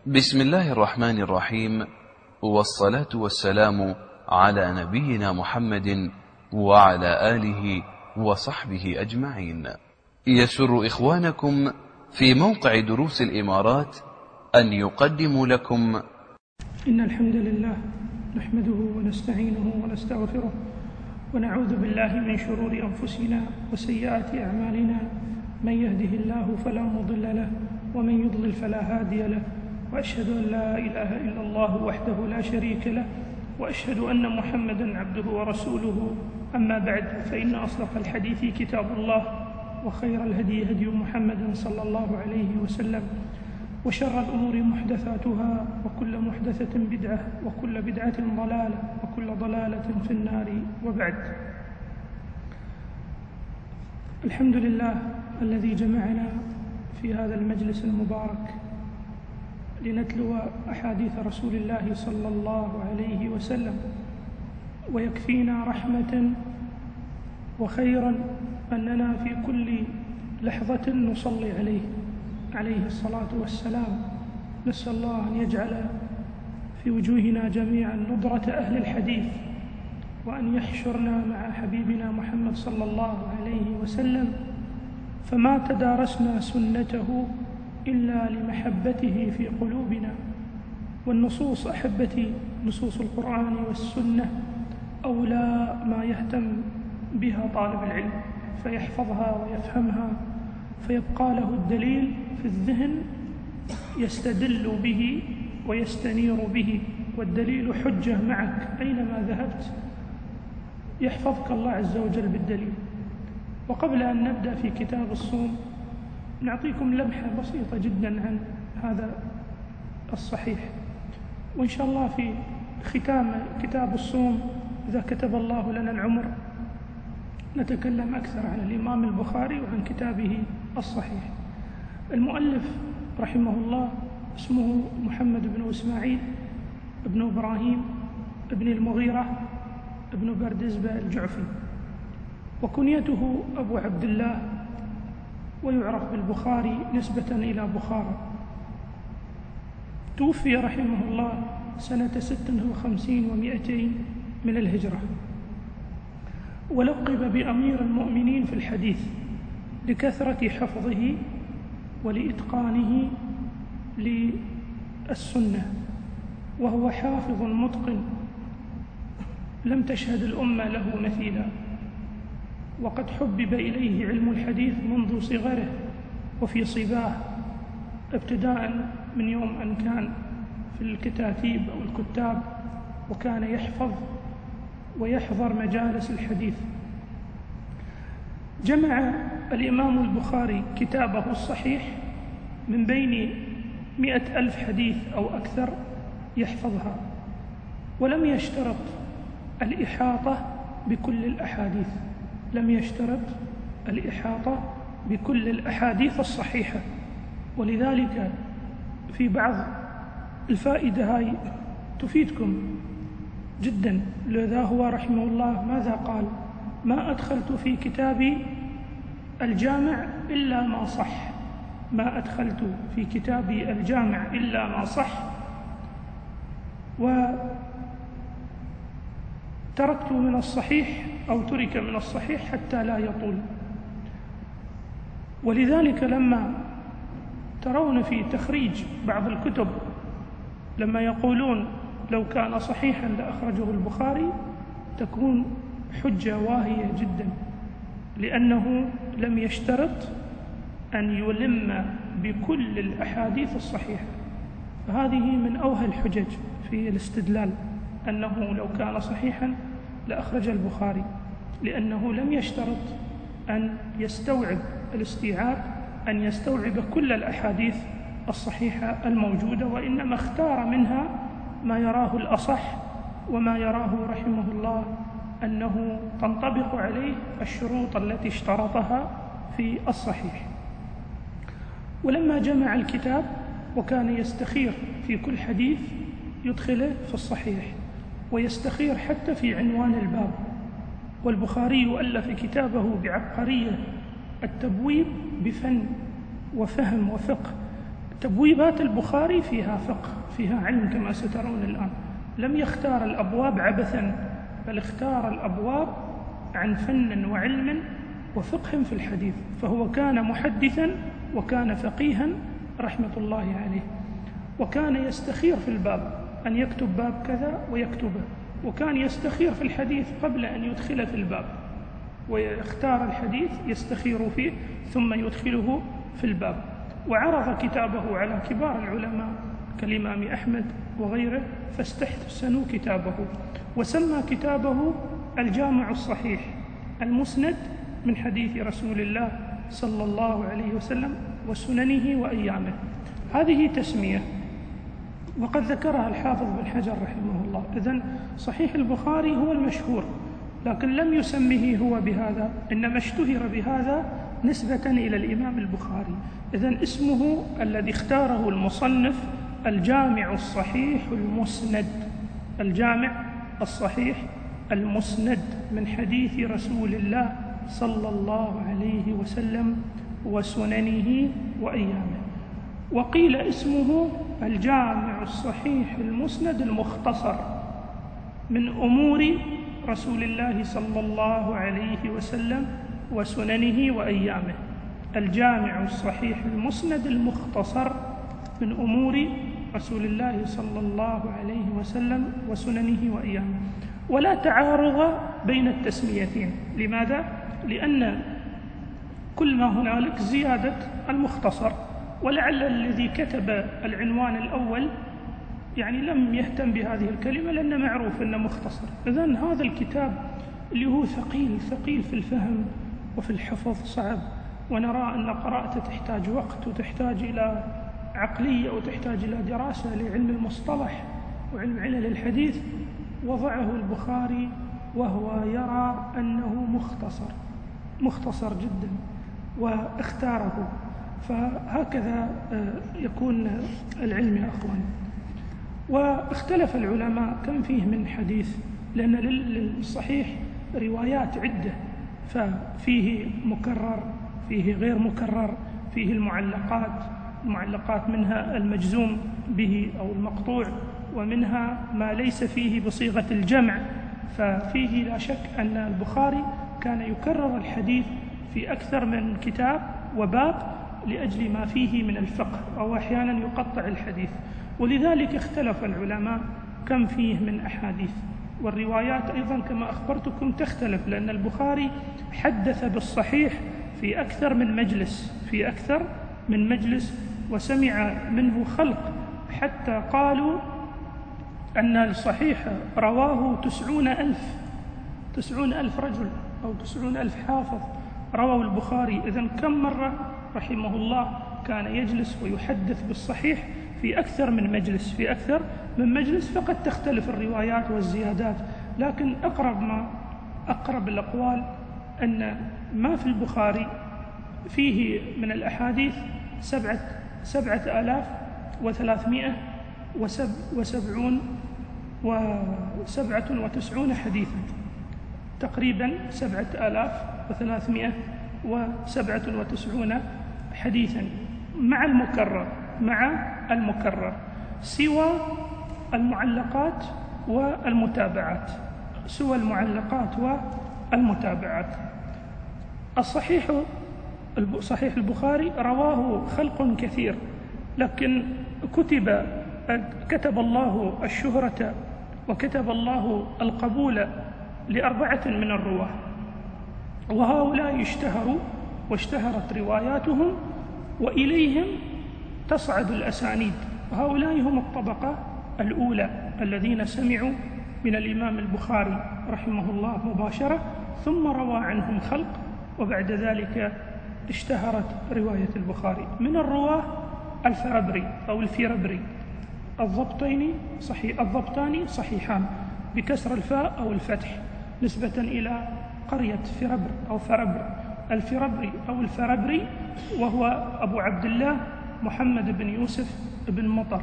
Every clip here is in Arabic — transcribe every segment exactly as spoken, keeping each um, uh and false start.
بسم الله الرحمن الرحيم، والصلاة والسلام على نبينا محمد وعلى آله وصحبه أجمعين. يسر إخوانكم في موقع دروس الإمارات أن يقدموا لكم إن الحمد لله نحمده ونستعينه ونستغفره ونعوذ بالله من شرور أنفسنا وسيئات أعمالنا، من يهده الله فلا مضل له ومن يضلل فلا هادي له، وأشهد أن لا إله إلا الله وحده لا شريك له، وأشهد أن محمدًا عبده ورسوله. أما بعد، فإن أصدق الحديث كتاب الله، وخير الهدي هدي محمد صلى الله عليه وسلم، وشر الأمور محدثاتها، وكل محدثة بدعة، وكل بدعة ضلالة، وكل ضلالة في النار. وبعد، الحمد لله الذي جمعنا في هذا المجلس المبارك لنتلو أحاديث رسول الله صلى الله عليه وسلم، ويكفينا رحمة وخيرا أننا في كل لحظة نصلي عليه عليه الصلاة والسلام. نسأل الله أن يجعل في وجوهنا جميعا نضرة أهل الحديث، وأن يحشرنا مع حبيبنا محمد صلى الله عليه وسلم، فما تدارسنا سنته إلا لمحبته في قلوبنا. والنصوص أحبتي، نصوص القرآن والسنة أولى ما يهتم بها طالب العلم، فيحفظها ويفهمها، فيبقى له الدليل في الذهن يستدل به ويستنير به، والدليل حجة معك أينما ذهبت، يحفظك الله عز وجل بالدليل. وقبل أن نبدأ في كتاب الصوم، نعطيكم لمحة بسيطة جدا عن هذا الصحيح، وإن شاء الله في ختام كتاب الصوم إذا كتب الله لنا العمر نتكلم أكثر عن الإمام البخاري وعن كتابه الصحيح. المؤلف رحمه الله اسمه محمد بن إسماعيل بن إبراهيم بن المغيرة بن بردزبة الجعفي، وكنيته أبو عبد الله، ويعرف بالبخاري نسبة إلى بخارى. توفي رحمه الله سنة ست وخمسين ومائتين من الهجرة، ولقب بأمير المؤمنين في الحديث لكثرة حفظه ولإتقانه للسنة، وهو حافظ متقن لم تشهد الأمة له مثيلا، وقد حبب إليه علم الحديث منذ صغره وفي صباه، ابتداء من يوم أن كان في الكتاتيب أو الكتاب، وكان يحفظ ويحضر مجالس الحديث. جمع الإمام البخاري كتابه الصحيح من بين مئة ألف حديث أو أكثر يحفظها، ولم يشترط الإحاطة بكل الأحاديث لم يشترط الإحاطة بكل الأحاديث الصحيحة. ولذلك في بعض الفائدة هاي تفيدكم جدا. لذا هو رحمه الله ماذا قال؟ ما أدخلت في كتابي الجامع إلا ما صح ما أدخلت في كتابي الجامع إلا ما صح، وتركت من الصحيح أو ترك من الصحيح حتى لا يطول. ولذلك لما ترون في تخريج بعض الكتب لما يقولون لو كان صحيحا لأخرجه البخاري، تكون حجة واهية جدا، لأنه لم يشترط أن يلم بكل الأحاديث الصحيحة. فهذه من أوهى الحجج في الاستدلال، أنه لو كان صحيحا لأخرج البخاري، لأنه لم يشترط أن يستوعب الاستيعاب أن يستوعب كل الأحاديث الصحيحة الموجودة، وإنما اختار منها ما يراه الأصح وما يراه رحمه الله أنه تنطبق عليه الشروط التي اشترطها في الصحيح. ولما جمع الكتاب وكان يستخير في كل حديث يدخله في الصحيح، ويستخير حتى في عنوان الباب. والبخاري ألف كتابه بعبقرية التبويب بفن وفهم وفقه تبويبات البخاري فيها فقه، فيها علم كما سترون الآن. لم يختار الأبواب عبثا، بل اختار الأبواب عن فن وعلم وفقه في الحديث، فهو كان محدثا وكان فقيها رحمة الله عليه، وكان يستخير في الباب أن يكتب باب كذا ويكتبه، وكان يستخير في الحديث قبل أن يدخل في الباب، ويختار الحديث يستخير فيه ثم يدخله في الباب. وعرض كتابه على كبار العلماء كالإمام أحمد وغيره فاستحسنوا كتابه، وسمى كتابه الجامع الصحيح المسند من حديث رسول الله صلى الله عليه وسلم وسننه وأيامه. هذه تسمية وقد ذكرها الحافظ بن حجر رحمه الله. إذن صحيح البخاري هو المشهور، لكن لم يسمه هو بهذا، إنما اشتهر بهذا نسبة إلى الإمام البخاري. إذن اسمه الذي اختاره المصنف الجامع الصحيح المسند، الجامع الصحيح المسند من حديث رسول الله صلى الله عليه وسلم وسننه وأيامه. وقيل اسمه الجامع الصحيح المسند المختصر من أمور رسول الله صلى الله عليه وسلم وسننه وأيامه. الجامع الصحيح المسند المختصر من أمور رسول الله صلى الله عليه وسلم وسننه وأيامه. ولا تعارض بين التسميتين. لماذا؟ لأن كل ما هنالك زيادة المختصر، ولعل الذي كتب العنوان الأول يعني لم يهتم بهذه الكلمة لأنه معروف أنه مختصر. إذن هذا الكتاب اللي هو ثقيل ثقيل في الفهم وفي الحفظ صعب، ونرى أن قراءته تحتاج وقت وتحتاج إلى عقلية وتحتاج إلى دراسة لعلم المصطلح وعلم علل الحديث، وضعه البخاري وهو يرى أنه مختصر مختصر جدا واختاره. فهكذا يكون العلم يا أخوان. واختلف العلماء كم فيه من حديث، لأن للصحيح روايات عدة، ففيه مكرر، فيه غير مكرر، فيه المعلقات المعلقات منها المجزوم به أو المقطوع، ومنها ما ليس فيه بصيغة الجمع. ففيه لا شك أن البخاري كان يكرر الحديث في أكثر من كتاب وباب لأجل ما فيه من الفقه، أو أحيانا يقطع الحديث. ولذلك اختلف العلماء كم فيه من أحاديث. والروايات أيضا كما أخبرتكم تختلف، لأن البخاري حدث بالصحيح في أكثر من مجلس في أكثر من مجلس وسمع منه خلق، حتى قالوا أن الصحيح رواه تسعون ألف تسعون ألف رجل أو تسعون ألف حافظ رواه البخاري. إذن كم مرة رحمه الله كان يجلس ويحدث بالصحيح في أكثر من مجلس في أكثر من مجلس فقد تختلف الروايات والزيادات. لكن أقرب ما أقرب الأقوال أن ما في البخاري فيه من الأحاديث سبعة سبعة آلاف وثلاثمائة وسبعون وسبعة وتسعون حديثا، تقريبا سبعة آلاف وثلاثمائة وسبعة وتسعون حديثا مع المكرر مع المكرر سوى المعلقات والمتابعات سوى المعلقات والمتابعات. الصحيح صحيح البخاري رواه خلق كثير، لكن كتب كتب الله الشهرة وكتب الله القبول لأربعة من الرواه، وهؤلاء اشتهروا واشتهرت رواياتهم وإليهم تصعد الأسانيد. وهؤلاء هم الطبقة الأولى الذين سمعوا من الإمام البخاري رحمه الله مباشرة، ثم روى عنهم خلق، وبعد ذلك اشتهرت رواية البخاري. من الرواه الفربري أو الفيربري، الضبطين صحيح الضبطان صحيحان بكسر الفاء أو الفتح نسبة إلى قرية فربر أو فربر. الفربري أو الفربري وهو أبو عبد الله محمد بن يوسف بن مطر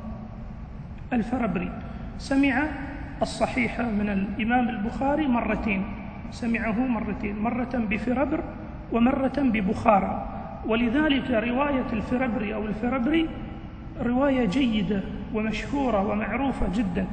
الفربري، سمع الصحيح من الإمام البخاري مرتين سمعه مرتين مرة بفربر ومرة ببخارى. ولذلك رواية الفربري أو الفربري رواية جيدة ومشهورة ومعروفة جدا.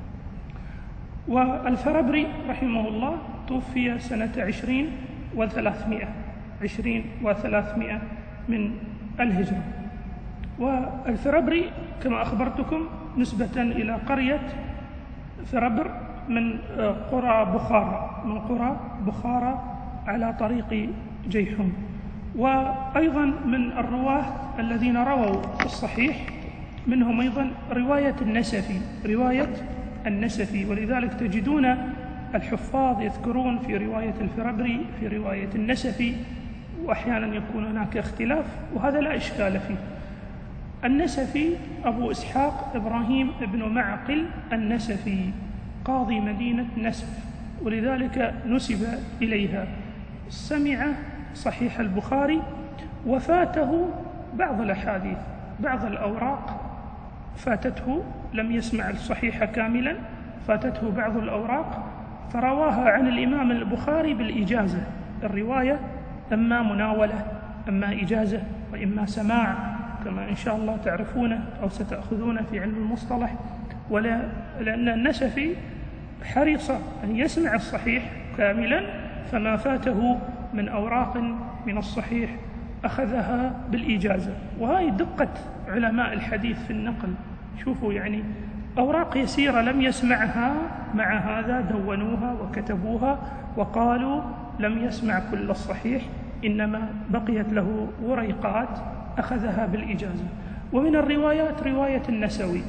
والفربري رحمه الله توفي سنة عشرين وثلاثمائة عشرين وثلاثمائة من الهجرة. والفربري كما أخبرتكم نسبة إلى قرية فربر من قرى بخارى من قرى بخارى على طريق جيحون. وأيضا من الرواة الذين رووا في الصحيح منهم أيضا رواية النسفي رواية النسفي ولذلك تجدون الحفاظ يذكرون في رواية الفربري في رواية النسفي، وأحيانا يكون هناك اختلاف وهذا لا إشكال فيه. النسفي أبو إسحاق إبراهيم بن معقل النسفي قاضي مدينة نسف، ولذلك نسب إليها. سمع صحيح البخاري وفاته بعض الأحاديث، بعض الأوراق فاتته، لم يسمع الصحيح كاملا، فاتته بعض الأوراق فرواها عن الإمام البخاري بالإجازة. الرواية إما مناولة إما إجازة وإما سماع كما إن شاء الله تعرفون أو ستأخذون في علم المصطلح. ولا لأن النسفي حرص أن يسمع الصحيح كاملا، فما فاته من أوراق من الصحيح أخذها بالإجازة. وهي دقة علماء الحديث في النقل، شوفوا يعني أوراق يسيرة لم يسمعها، مع هذا دونوها وكتبوها وقالوا لم يسمع كل الصحيح، إنما بقيت له وريقات أخذها بالإجازة. ومن الروايات رواية النسوي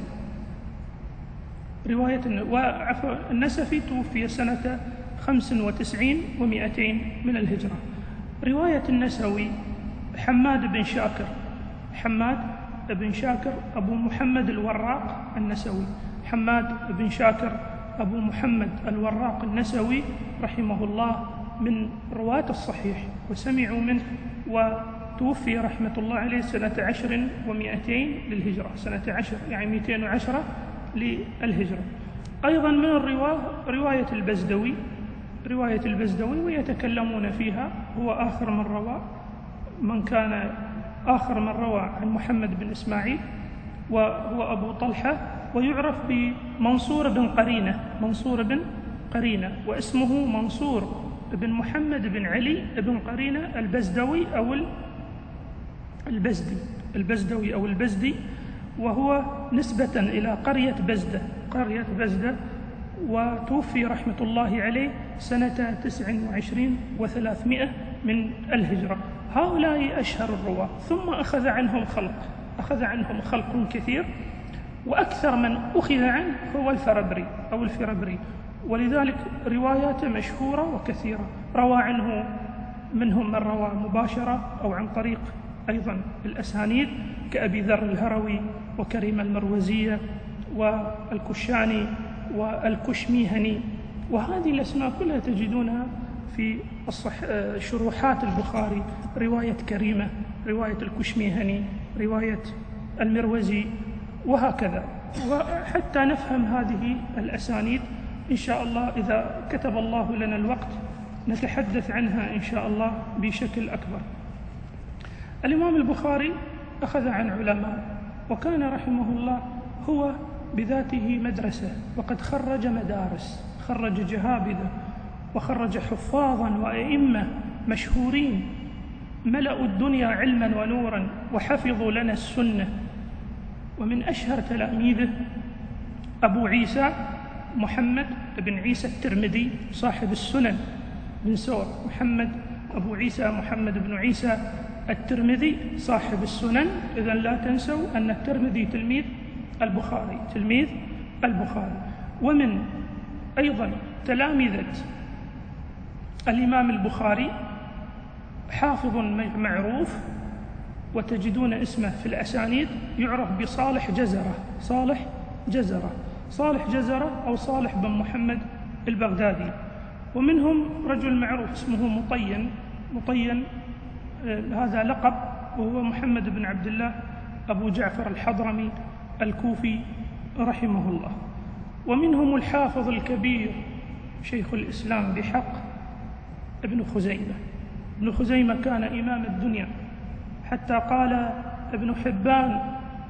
رواية النسفي توفي سنة خمس وتسعين ومئتين من الهجرة. رواية النسوي حماد بن شاكر حماد بن شاكر أبو محمد الوراق النسوي حماد بن شاكر أبو محمد الوراق النسوي رحمه الله من رواة الصحيح وسمعوا منه، وتوفي رحمة الله عليه سنة عشر ومئتين للهجرة، سنة عشر يعني مئتين وعشرة للهجرة. أيضا من الرواه رواية البزدوي رواية البزدوي ويتكلمون فيها، هو آخر من روى من كان آخر من روى عن محمد بن إسماعيل وهو أبو طلحة، ويعرف بمنصور بن قرينة منصور بن قرينة واسمه منصور بن محمد بن علي بن قرينة البزدوي أو البزدي البزدوي أو البزدي، وهو نسبة إلى قرية بزدة قرية بزدة وتوفي رحمة الله عليه سنة تسع وعشرين وثلاثمائة من الهجرة. هؤلاء أشهر الرواة، ثم أخذ عنهم خلق أخذ عنهم خلق كثير، وأكثر من أخذ عنه هو الفربري أو الفربري، ولذلك رواياته مشهورة وكثيرة. روى عنه منهم من روى مباشرة أو عن طريق أيضا الأسانيد كأبي ذر الهروي وكريم المروزية والكشاني والكشميهني، وهذه الأسماء كلها تجدونها في الصح... شروحات البخاري، رواية كريمة، رواية الكشميهني، رواية المروزي، وهكذا. وحتى نفهم هذه الأسانيد إن شاء الله إذا كتب الله لنا الوقت نتحدث عنها إن شاء الله بشكل أكبر. الإمام البخاري أخذ عن علماء، وكان رحمه الله هو بذاته مدرسة، وقد خرج مدارس، خرج جهابذة وخرج حفاظا وأئمة مشهورين ملأوا الدنيا علما ونورا وحفظوا لنا السنة. ومن أشهر تلاميذه أبو عيسى محمد بن عيسى الترمذي صاحب السنن بن سور، محمد أبو عيسى محمد بن عيسى الترمذي صاحب السنن. إذن لا تنسوا أن الترمذي تلميذ البخاري تلميذ البخاري. ومن أيضا تلامذة الإمام البخاري حافظ معروف وتجدون اسمه في الأسانيد يعرف بصالح جزرة صالح جزرة صالح جزرة أو صالح بن محمد البغدادي. ومنهم رجل معروف اسمه مطين مطين هذا لقب، وهو محمد بن عبد الله أبو جعفر الحضرمي الكوفي رحمه الله. ومنهم الحافظ الكبير شيخ الإسلام بحق ابن خزيمة ابن خزيمة كان إمام الدنيا، حتى قال ابن حبان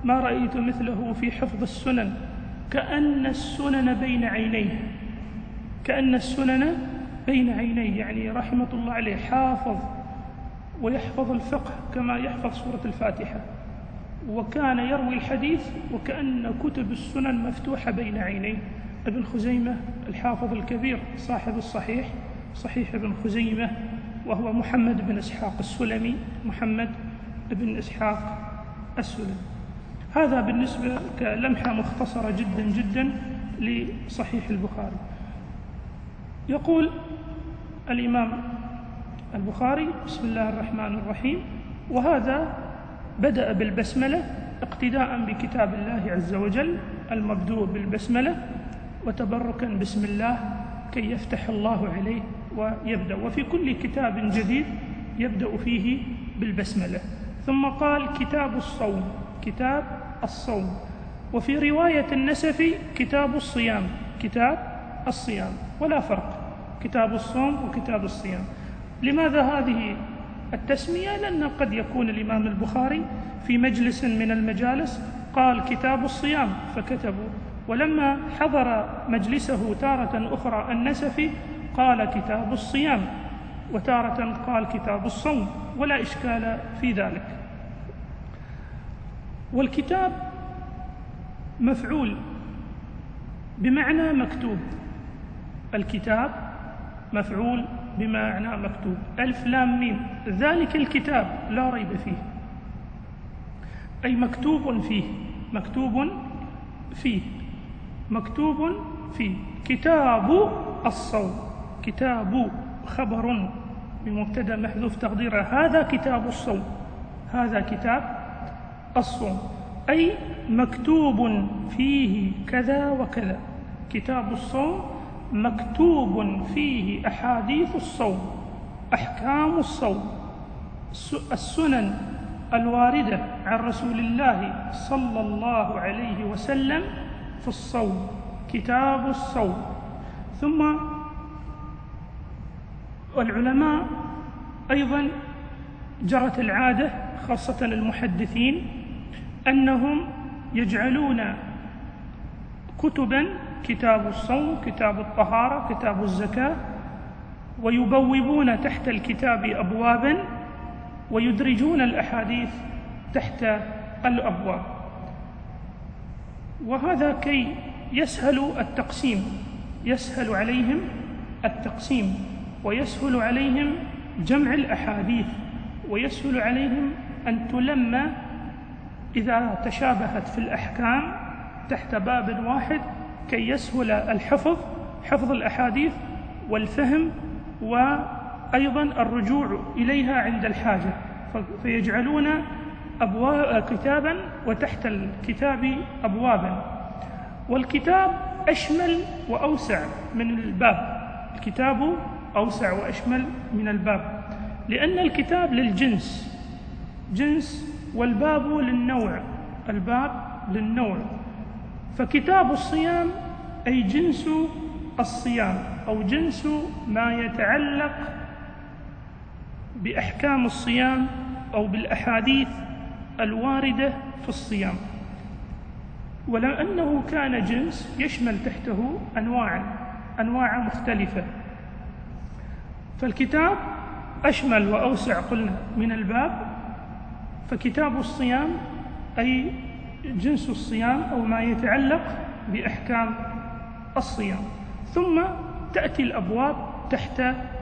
ما رأيت مثله في حفظ السنن، كأن السنن بين عينيه، كأن السنن بين عينيه، يعني رحمة الله عليه حافظ ويحفظ الفقه كما يحفظ سورة الفاتحة، وكان يروي الحديث وكأن كتب السنن مفتوحة بين عينيه. ابن خزيمة الحافظ الكبير صاحب الصحيح، صحيح ابن خزيمة، وهو محمد بن إسحاق السلمي، محمد بن إسحاق السلمي. هذا بالنسبة كلمحة مختصرة جدا جدا لصحيح البخاري. يقول الإمام البخاري: بسم الله الرحمن الرحيم. وهذا بدأ بالبسملة اقتداء بكتاب الله عز وجل المبدوء بالبسملة، وتبركا بسم الله كي يفتح الله عليه ويبدأ. وفي كل كتاب جديد يبدأ فيه بالبسملة. ثم قال: كتاب الصوم، كتاب الصوم. وفي رواية النسفي: كتاب الصيام، كتاب الصيام، ولا فرق، كتاب الصوم وكتاب الصيام. لماذا هذه التسمية؟ لأن قد يكون الإمام البخاري في مجلس من المجالس قال كتاب الصيام فكتبوا، ولما حضر مجلسه تارة أخرى النسفي قال كتاب الصيام، وتارة قال كتاب الصوم، ولا إشكال في ذلك. والكتاب مفعول بمعنى مكتوب، الكتاب مفعول بمعنى مكتوب، ألف لام ميم، ذلك الكتاب لا ريب فيه، أي مكتوب فيه، مكتوب فيه، مكتوب فيه. كتاب الصوم، كتاب خبر بمبتدأ محذوف تقديره هذا كتاب الصوم، هذا كتاب الصوم، أي مكتوب فيه كذا وكذا. كتاب الصوم مكتوب فيه أحاديث الصوم، أحكام الصوم، السنن الواردة عن رسول الله صلى الله عليه وسلم في الصوم، كتاب الصوم. ثم والعلماء أيضا جرت العادة خاصة المحدثين أنهم يجعلون كتبا كتاب الصوم، كتاب الطهارة، كتاب الزكاة، ويبوبون تحت الكتاب أبوابا ويدرجون الأحاديث تحت الأبواب، وهذا كي يسهل التقسيم، يسهل عليهم التقسيم، ويسهل عليهم جمع الأحاديث، ويسهل عليهم أن تلم إذا تشابهت في الأحكام تحت باب واحد، كي يسهل الحفظ، حفظ الأحاديث والفهم، وأيضا الرجوع إليها عند الحاجة، فيجعلون أبواب كتابا وتحت الكتاب أبوابا. والكتاب أشمل وأوسع من الباب، الكتاب أوسع وأشمل من الباب، لأن الكتاب للجنس جنس، والباب للنوع، الباب للنوع. فكتاب الصيام أي جنس الصيام، أو جنس ما يتعلق بأحكام الصيام أو بالأحاديث الواردة في الصيام. ولأنه كان جنس يشمل تحته أنواع أنواع مختلفة، فالكتاب أشمل وأوسع قلنا من الباب. فكتاب الصيام أي جنس الصيام أو ما يتعلق بأحكام الصيام. ثم تأتي الأبواب تحت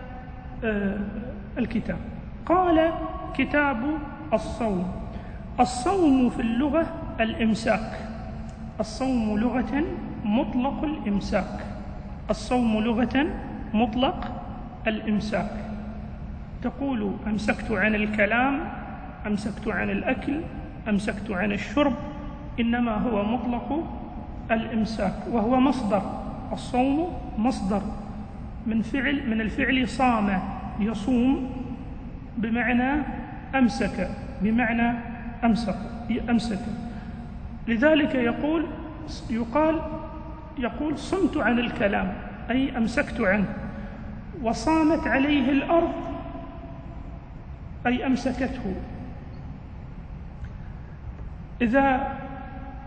الكتاب. قال: كتاب الصوم. الصوم في اللغة الإمساك، الصوم لغة مطلق الإمساك، الصوم لغة مطلق الإمساك. تقول أمسكت عن الكلام، أمسكت عن الأكل، أمسكت عن الشرب، إنما هو مطلق الإمساك، وهو مصدر. الصوم مصدر من فعل من الفعل صام يصوم، بمعنى أمسك، بمعنى أمسك أمسك لذلك يقول يقال يقول صمت عن الكلام، أي أمسكت عنه. وصامت عليه الأرض أي أمسكته. إذا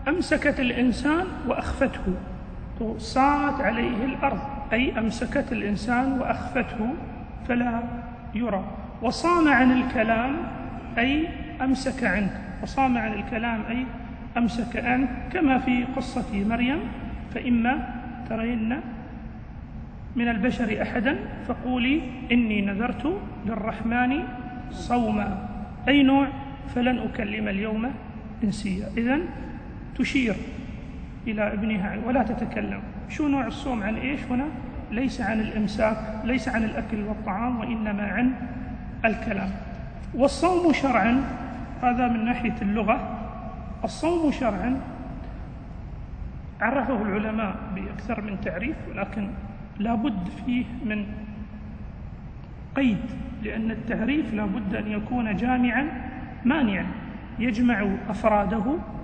أمسكت الإنسان وأخفته، صارت عليه الأرض، أي أمسكت الإنسان وأخفته فلا يرى. وصام عن الكلام أي أمسك عنه، وصام عن الكلام أي أمسك عنه، كما في قصة مريم: فإما ترين من البشر أحدا فقولي إني نذرت للرحمن صوما، أي نوع؟ فلن أكلم اليوم إنسيا. إذن تشير إلى ابنها ولا تتكلم. شو نوع الصوم؟ عن إيش هنا؟ ليس عن الإمساك، ليس عن الأكل والطعام، وإنما عن الكلام. والصوم شرعا، هذا من ناحية اللغة. الصوم شرعا عرفه العلماء بأكثر من تعريف، ولكن لا بد فيه من قيد، لأن التعريف لا بد أن يكون جامعا مانعا يجمع أفراده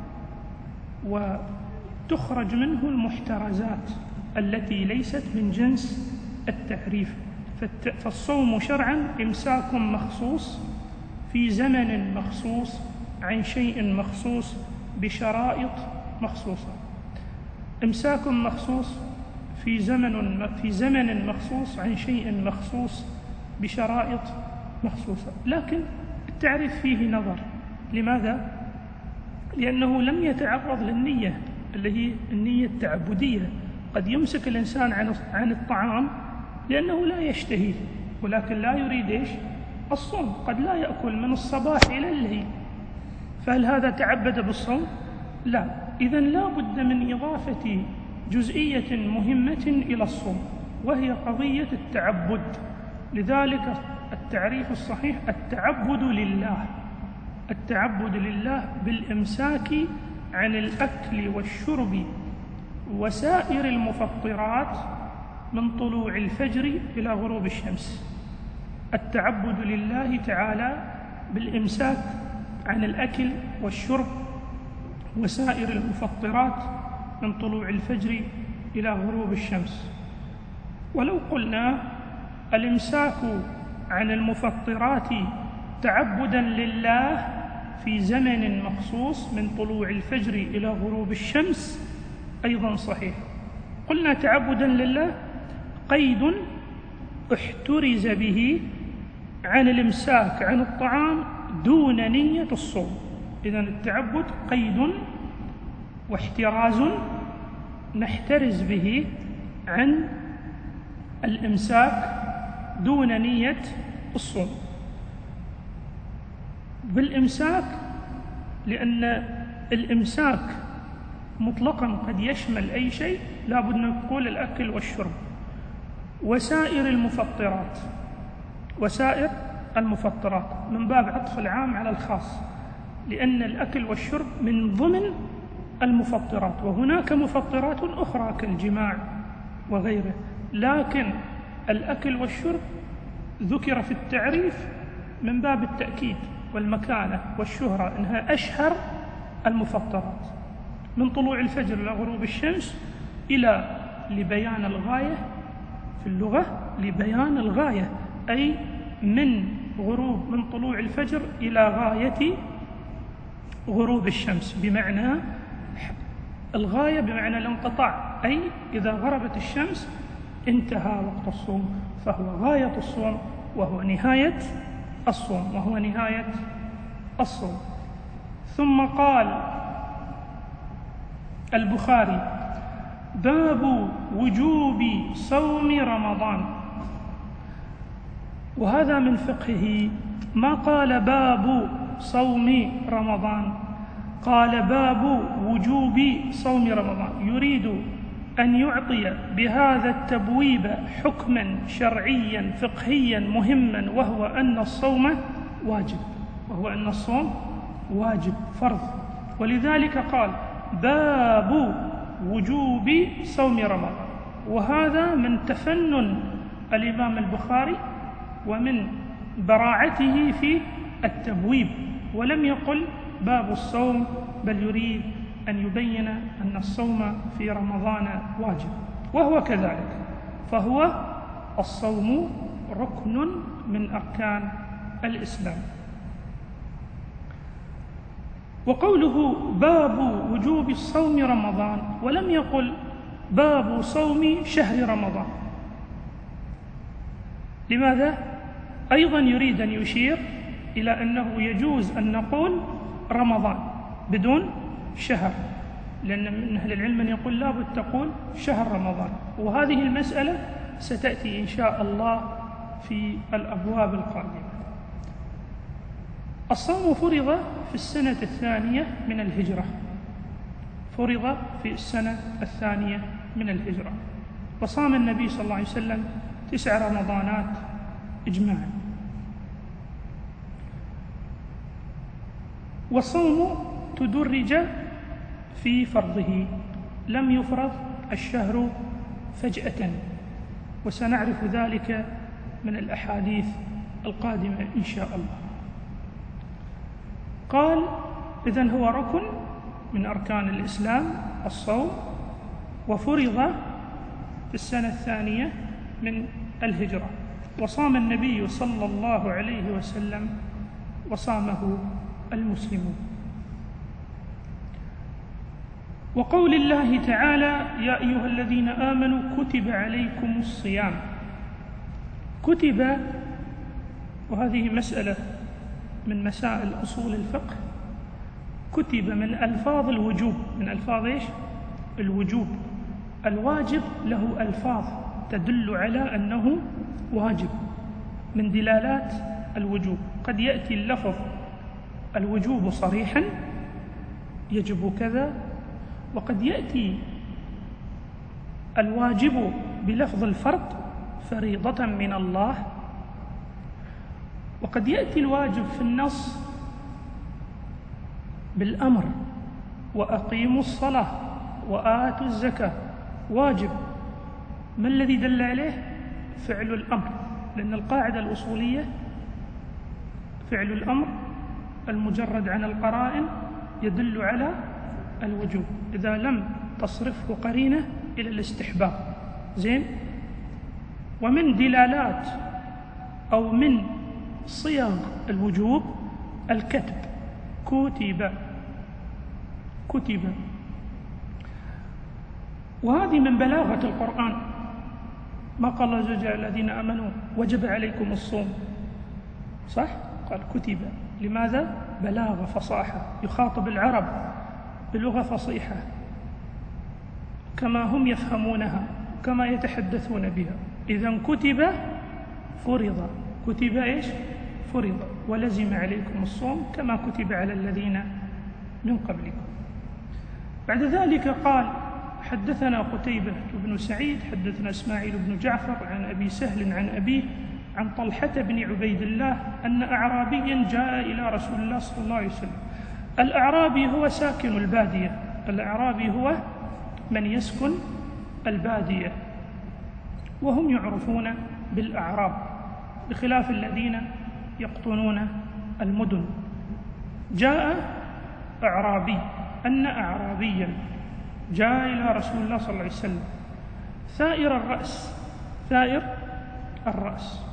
وتخرج منه المحترزات التي ليست من جنس التعريف. فالصوم شرعا إمساك مخصوص في زمن مخصوص عن شيء مخصوص بشرائط مخصوصة. إمساك مخصوص في زمن في زمن مخصوص عن شيء مخصوص بشرائط مخصوصة. لكن التعريف فيه نظر. لماذا؟ لأنه لم يتعرض للنية اللي هي النية التعبدية. قد يمسك الإنسان عن عن الطعام لأنه لا يشتهيه، ولكن لا يريد إيش؟ الصوم. قد لا يأكل من الصباح إلى الليل، فهل هذا تعبد بالصوم؟ لا. إذن لا بد من إضافة جزئية مهمة إلى الصوم، وهي قضية التعبد. لذلك التعريف الصحيح التعبد لله، التعبد لله بالإمساك عن الأكل والشرب وسائر المفطرات من طلوع الفجر إلى غروب الشمس. التعبد لله تعالى بالإمساك عن الأكل والشرب وسائر المفطرات من طلوع الفجر إلى غروب الشمس. ولو قلنا الإمساك عن المفطرات تعبدا لله في زمن مخصوص من طلوع الفجر إلى غروب الشمس أيضا صحيح. قلنا تعبدا لله قيد احترز به عن الإمساك عن الطعام دون نية الصوم. إذن التعبد قيد واحتراز نحترز به عن الإمساك دون نية الصوم. بالإمساك لأن الإمساك مطلقا قد يشمل أي شيء، لا بد نقول الأكل والشرب وسائر المفطرات. وسائر المفطرات من باب عطف العام على الخاص، لأن الأكل والشرب من ضمن المفطرات، وهناك مفطرات أخرى كالجماع وغيره، لكن الأكل والشرب ذكر في التعريف من باب التأكيد والمكانة والشهرة، إنها أشهر المفطرات من طلوع الفجر إلى غروب الشمس، إلى لبيان الغاية في اللغة، لبيان الغاية أي من غروب من طلوع الفجر إلى غاية غروب الشمس، بمعنى الغاية بمعنى الانقطاع، أي إذا غربت الشمس انتهى وقت الصوم، فهو غاية الصوم وهو نهاية الصوم وهو نهاية الصوم. ثم قال البخاري: باب وجوب صوم رمضان. وهذا من فقهه، ما قال باب صوم رمضان، قال باب وجوب صوم رمضان، يريد أن يعطي بهذا التبويب حكما شرعيا فقهيا مهما، وهو أن الصوم واجب، وهو أن الصوم واجب فرض. ولذلك قال باب وجوب صوم رمضان. وهذا من تفنن الإمام البخاري ومن براعته في التبويب، ولم يقل باب الصوم، بل يريد أن يبين أن الصوم في رمضان واجب، وهو كذلك، فهو الصوم ركن من أركان الإسلام. وقوله باب وجوب الصوم رمضان، ولم يقل باب صوم شهر رمضان. لماذا؟ أيضا يريد أن يشير إلى أنه يجوز أن نقول رمضان بدون شهر، لأن من أهل العلم من يقول لابد تقول شهر رمضان، وهذه المسألة ستأتي إن شاء الله في الأبواب القادمة. الصوم فرض في السنة الثانية من الهجرة، فرض في السنة الثانية من الهجرة، وصام النبي صلى الله عليه وسلم تسع رمضانات إجماعا. والصوم تدرج في فرضه، لم يفرض الشهر فجأة، وسنعرف ذلك من الأحاديث القادمة إن شاء الله. قال إذن هو ركن من أركان الإسلام الصوم، وفرض في السنة الثانية من الهجرة، وصام النبي صلى الله عليه وسلم وصامه المسلمون. وقول الله تعالى يا أيها الذين آمنوا كتب عليكم الصيام، كتب، وهذه مسألة من مسائل أصول الفقه، كتب من ألفاظ الوجوب، من ألفاظ إيش؟ الوجوب. الواجب له ألفاظ تدل على أنه واجب، من دلالات الوجوب. قد يأتي اللفظ الوجوب صريحا يجب كذا، وقد يأتي الواجب بلفظ الفرض فريضة من الله، وقد يأتي الواجب في النص بالأمر وأقيموا الصلاة وآتوا الزكاة، واجب. ما الذي دل عليه؟ فعل الأمر، لأن القاعدة الأصولية فعل الأمر المجرد عن القرائن يدل على الوجوب إذا لم تصرفه قرينة إلى الاستحباب. زين. ومن دلالات أو من صيغ الوجوب الكتب، كتب كتب وهذه من بلاغة القرآن. ما قال الله جل الذين آمنوا وجب عليكم الصوم، صح؟ قال كتب. لماذا؟ بلاغة فصاحة، يخاطب العرب بلغة فصيحة كما هم يفهمونها، كما يتحدثون بها. إذن كتب فرض، كتب إيش؟ فرض، ولزم عليكم الصوم كما كتب على الذين من قبلكم. بعد ذلك قال حدثنا قتيبة بن سعيد حدثنا إسماعيل بن جعفر عن أبي سهل عن أبيه عن طلحة بن عبيد الله أن أعرابيا جاء إلى رسول الله صلى الله عليه وسلم. الأعرابي هو ساكن البادية، الأعرابي هو من يسكن البادية، وهم يعرفون بالأعراب بخلاف الذين يقطنون المدن. جاء أعرابي، أن أعرابيا جاء إلى رسول الله صلى الله عليه وسلم ثائر الرأس، ثائر الرأس.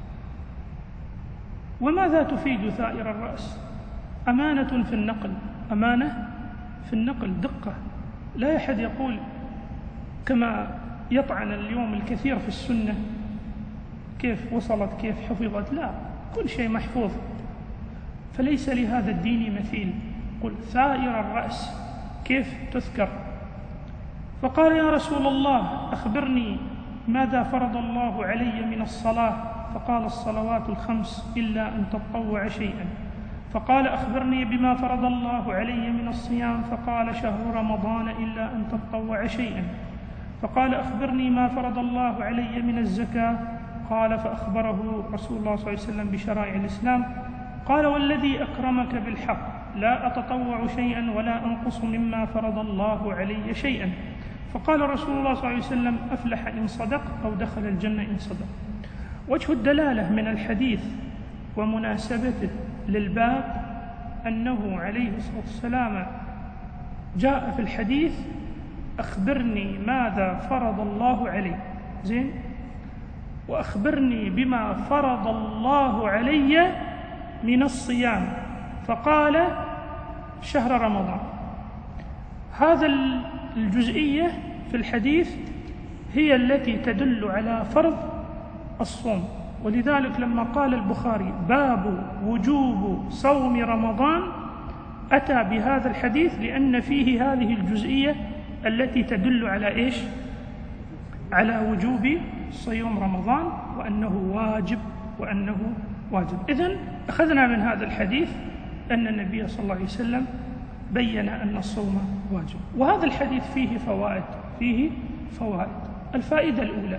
وماذا تفيد ثائر الرأس؟ أمانة في النقل، أمانة في النقل، دقة. لا أحد يقول كما يطعن اليوم الكثير في السنة كيف وصلت كيف حفظت، لا، كل شيء محفوظ، فليس لهذا الدين مثيل. قل ثائر الرأس، كيف تذكر؟ فقال يا رسول الله أخبرني ماذا فرض الله علي من الصلاة؟ فقال الصلوات الخمس إلا أن تطوع شيئا. فقال أخبرني بما فرض الله علي من الصيام؟ فقال شهر رمضان إلا أن تطوع شيئا. فقال أخبرني ما فرض الله علي من الزكاة؟ قال فأخبره رسول الله صلى الله عليه وسلم بشرائع الإسلام. قال والذي أكرمك بالحق لا أتطوع شيئا ولا أنقص مما فرض الله علي شيئا. فقال رسول الله صلى الله عليه وسلم أفلح إن صدق أو دخل الجنة إن صدق. وجه الدلالة من الحديث ومناسبته للباب أنه عليه الصلاة والسلام جاء في الحديث أخبرني ماذا فرض الله علي، زين، وأخبرني بما فرض الله علي من الصيام. فقال شهر رمضان. هذا الجزئية في الحديث هي التي تدل على فرض الصوم، ولذلك لما قال البخاري باب وجوب صوم رمضان أتى بهذا الحديث لأن فيه هذه الجزئية التي تدل على إيش؟ على وجوب صيام رمضان وأنه واجب وأنه واجب. إذن أخذنا من هذا الحديث أن النبي صلى الله عليه وسلم بين أن الصوم واجب. وهذا الحديث فيه فوائد فيه فوائد الفائدة الأولى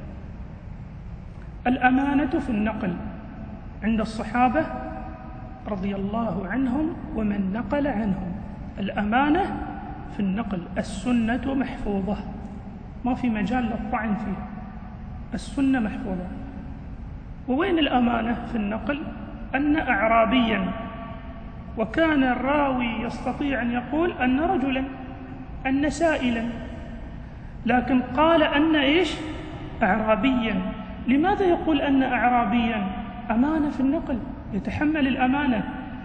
الأمانة في النقل عند الصحابة رضي الله عنهم ومن نقل عنهم. الأمانة في النقل، السنة محفوظة، ما في مجال للطعن فيها، السنة محفوظة. ووين الأمانة في النقل؟ أن أعرابيا، وكان الراوي يستطيع أن يقول أن رجلا، أن سائلا، لكن قال أن إيش؟ أعرابيا. لماذا يقول أن أعرابيا؟ أمانة في النقل، يتحمل الأمانة،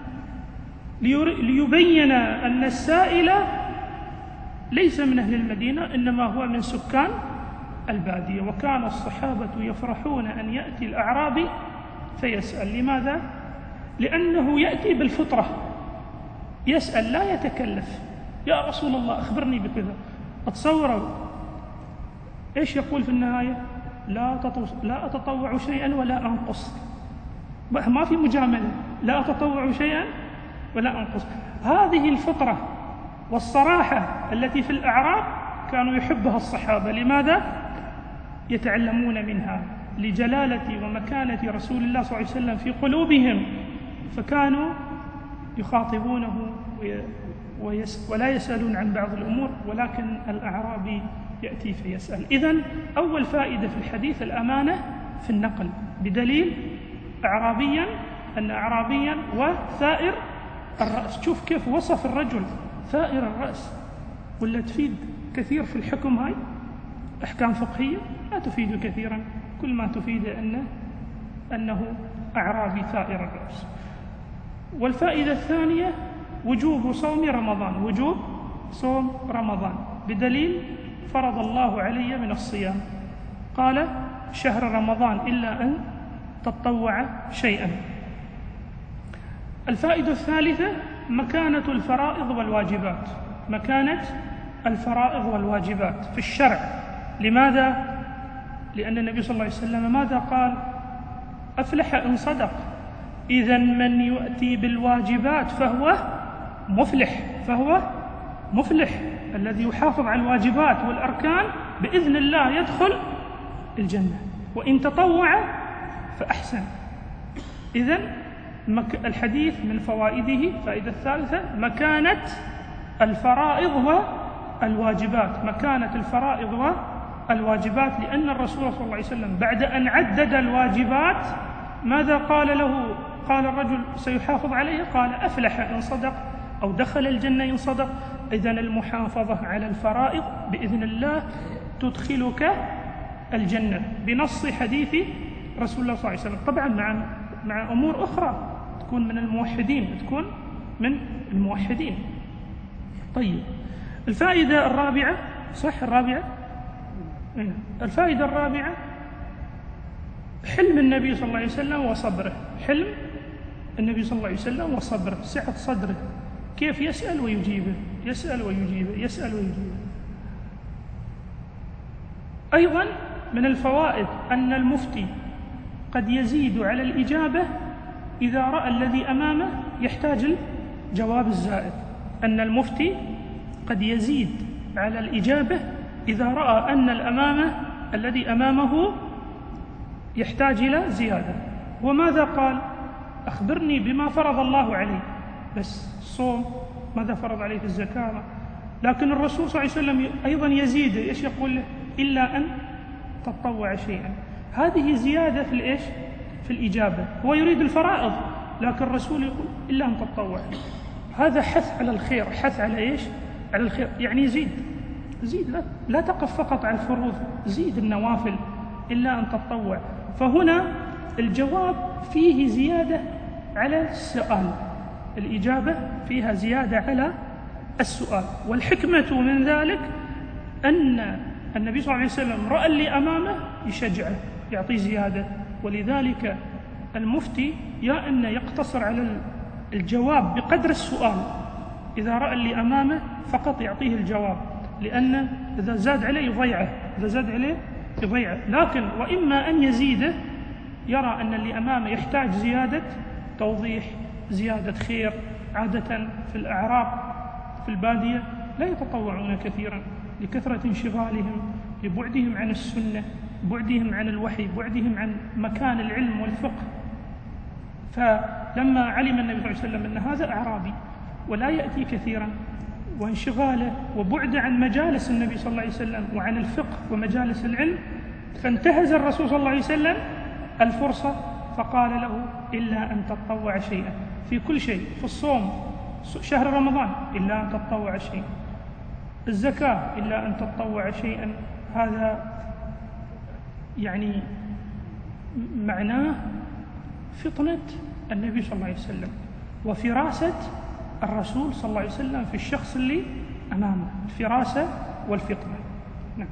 ليبين أن السائل ليس من أهل المدينة إنما هو من سكان البادية. وكان الصحابة يفرحون أن يأتي الأعرابي فيسأل. لماذا؟ لأنه يأتي بالفطرة، يسأل لا يتكلف. يا رسول الله أخبرني بكذا. أتصوروا إيش يقول في النهاية؟ لا لا أتطوع شيئا ولا أنقص. ما في مجاملة، لا أتطوع شيئا ولا أنقص. هذه الفطرة والصراحة التي في الأعراب كانوا يحبها الصحابة. لماذا؟ يتعلمون منها لجلالة ومكانة رسول الله صلى الله عليه وسلم في قلوبهم، فكانوا يخاطبونه ولا يسألون عن بعض الأمور، ولكن الأعرابي يأتي فيسأل. إذن أول فائدة في الحديث الأمانة في النقل، بدليل أعرابيا، أن أعرابيا وثائر الرأس. شوف كيف وصف الرجل ثائر الرأس، ولا تفيد كثير في الحكم. هاي أحكام فقهية لا تفيد كثيرا، كل ما تفيد أنه, أنه أعرابي ثائر الرأس. والفائدة الثانية وجوب صوم رمضان، وجوب صوم رمضان، بدليل فرض الله علي من الصيام، قال شهر رمضان إلا أن تطوع شيئا. الفائدة الثالثة مكانة الفرائض والواجبات، مكانة الفرائض والواجبات في الشرع. لماذا؟ لأن النبي صلى الله عليه وسلم ماذا قال؟ أفلح إن صدق. إذن من يؤتي بالواجبات فهو مفلح، فهو مفلح. الذي يحافظ على الواجبات والأركان بإذن الله يدخل الجنة، وإن تطوع فأحسن. إذن الحديث من فوائده فائدة الثالثة مكانة الفرائض والواجبات، مكانة الفرائض والواجبات، لأن الرسول صلى الله عليه وسلم بعد أن عدد الواجبات ماذا قال له؟ قال الرجل سيحافظ عليه، قال أفلح إن صدق أو دخل الجنة إن صدق. إذن المحافظة على الفرائض بإذن الله تدخلك الجنة بنص حديث رسول الله صلى الله عليه وسلم، طبعا مع مع أمور أخرى تكون من الموحدين، تكون من الموحدين. طيب الفائدة الرابعة، صح الرابعة، الفائدة الرابعة حلم النبي صلى الله عليه وسلم وصبره، حلم النبي صلى الله عليه وسلم وصبره، سعة صدره، كيف يسأل ويجيبه، يسأل ويجيبه، يسأل ويجيبه. أيضا من الفوائد أن المفتي قد يزيد على الإجابة إذا رأى الذي أمامه يحتاج الجواب الزائد، أن المفتي قد يزيد على الإجابة إذا رأى أن الأمامه الذي أمامه يحتاج إلى زيادة. وماذا قال؟ أخبرني بما فرض الله عليه، بس الصوم ماذا فرض عليه في الزكاة. لكن الرسول صلى الله عليه وسلم أيضا يزيد، إيش يقول له؟ إلا أن تطوع شيئا. هذه زيادة في الإيش؟ في الإجابة. هو يريد الفرائض، لكن الرسول يقول إلا أن تطوع. هذا حث على الخير، حث على إيش؟ على الخير، يعني زيد زيد، لا, لا تقف فقط على الفروض، زيد النوافل إلا أن تطوع. فهنا الجواب فيه زيادة على السؤال، الإجابة فيها زيادة على السؤال. والحكمة من ذلك أن النبي صلى الله عليه وسلم رأى اللي أمامه يشجعه يعطيه زيادة، ولذلك المفتي يا أن يقتصر على الجواب بقدر السؤال، إذا رأى اللي أمامه فقط يعطيه الجواب، لأن إذا زاد عليه يضيعه، إذا زاد عليه يضيعه. لكن وإما أن يزيده، يرى أن اللي أمامه يحتاج زيادة توضيح، زيادة خير. عادة في الأعراب في البادية لا يتطوعون كثيرا لكثرة انشغالهم، لبعدهم عن السنة، بعدهم عن الوحي، بعدهم عن مكان العلم والفقه. فلما علم النبي صلى الله عليه وسلم أن هذا أعرابي ولا يأتي كثيرا، وانشغاله وبعد عن مجالس النبي صلى الله عليه وسلم وعن الفقه ومجالس العلم، فانتهز الرسول صلى الله عليه وسلم الفرصة فقال له: إلا أن تتطوع شيئا، في كل شيء، في الصوم شهر رمضان إلا أن تتطوع شيئا، الزكاة إلا أن تتطوع شيئا. هذا يعني معناه فطنة النبي صلى الله عليه وسلم وفراسة الرسول صلى الله عليه وسلم في الشخص اللي أمامه، الفراسة والفطنة. نعم.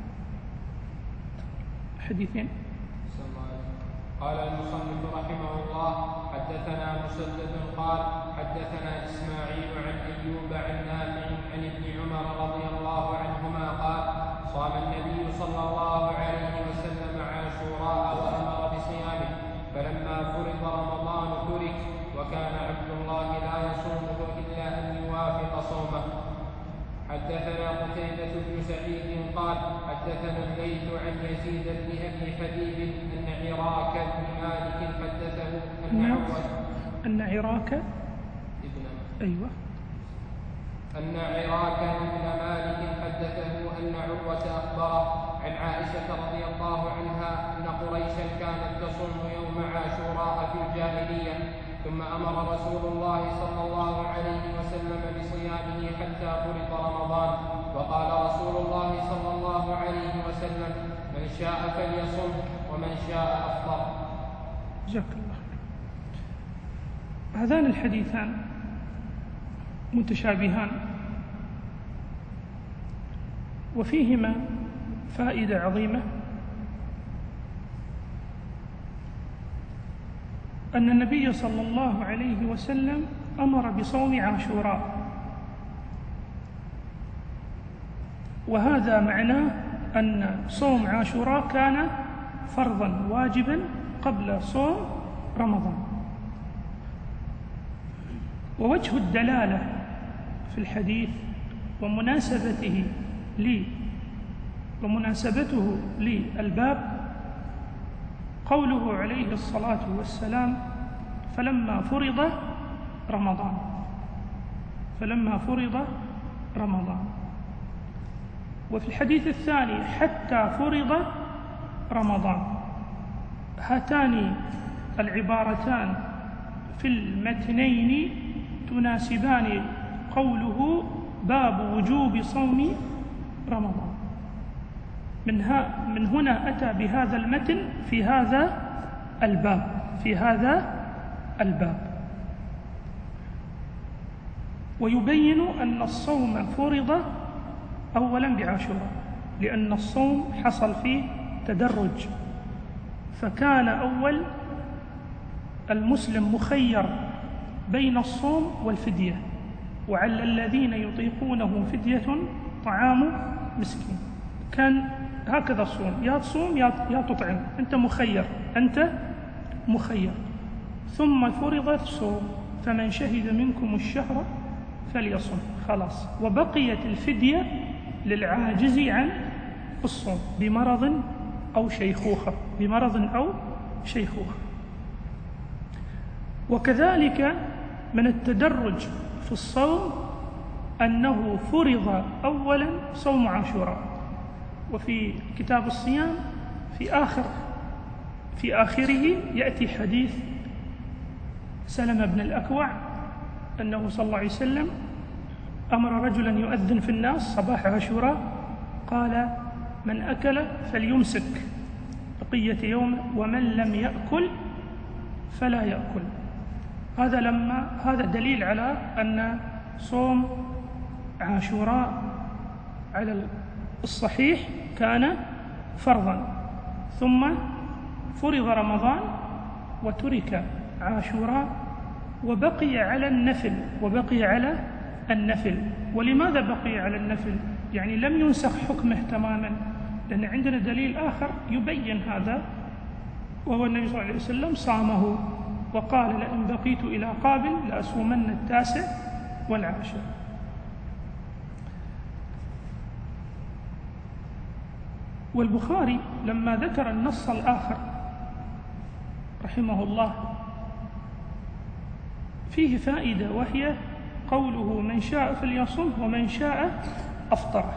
حديثين. قال المصنف رحمه الله: حدثنا مسدد قال حدثنا إسماعيل عن أيوب عن نافع عن ابن عمر رضي الله عنهما قال: صام النبي صلى الله عليه وسلم عاشوراء وأمر بصيامه، فلما فرض رمضان ترك، وكان عبد الله لا يصومه إلا أن يوافق صومه. حدثنا قتيبة بن سعيد قال حدثنا الليث عن يزيد بن أبي حبيب أن عراك بن مالك حدثه أن عروة أن عراك ابن أيوة أن عراك بن مالك حدثه أن عروة أخبره عن عائشة رضي الله عنها أن قريشا كانت تصوم يوم عاشوراء في الجاهلية، ثم أمر رسول الله صلى الله عليه وسلم بصيامه حتى فرض رمضان، وقال رسول الله صلى الله عليه وسلم: من شاء فليصم ومن شاء أفطر. جزاك الله. هذان الحديثان متشابهان وفيهما فائدة عظيمة، أن النبي صلى الله عليه وسلم أمر بصوم عاشوراء، وهذا معناه أن صوم عاشوراء كان فرضا واجبا قبل صوم رمضان. ووجه الدلالة في الحديث ومناسبته لي ومناسبته للباب قوله عليه الصلاة والسلام: فلما فرض رمضان فلما فرض رمضان وفي الحديث الثاني: حتى فرض رمضان. هاتان العبارتان في المتنين تناسبان قوله: باب وجوب صوم رمضان. من, ها من هنا أتى بهذا المتن في هذا الباب في هذا الباب ويبين أن الصوم فرض أولا بعاشوراء، لأن الصوم حصل فيه تدرج، فكان أول المسلم مخير بين الصوم والفدية، وعلى الذين يطيقونه فدية طعام مسكين. كان هكذا الصوم، يا تصوم يا تطعم، أنت مخير أنت مخير ثم فرض الصوم: فمن شهد منكم الشهر فليصم. خلاص. وبقيت الفدية للعاجز عن الصوم بمرض أو شيخوخة بمرض أو شيخوخة. وكذلك من التدرج في الصوم أنه فرض أولا صوم عاشوراء. وفي كتاب الصيام في آخر في آخره يأتي حديث سلمة بن الأكوع أنه صلى الله عليه وسلم أمر رجلا يؤذن في الناس صباح عاشوراء، قال: من أكل فليمسك بقية يوم، ومن لم يأكل فلا يأكل. هذا لما هذا دليل على أن صوم عاشوراء على الصحيح كان فرضا، ثم فرض رمضان وترك عاشوراء وبقي على النفل وبقي على النفل. ولماذا بقي على النفل؟ يعني لم ينسخ حكمه تماما، لأن عندنا دليل آخر يبين هذا، وهو النبي صلى الله عليه وسلم صامه وقال: لئن بقيت إلى قابل لأصومن التاسع والعاشر. والبخاري لما ذكر النص الآخر رحمه الله فيه فائدة، وهي قوله: من شاء فليصم ومن شاء أفطر.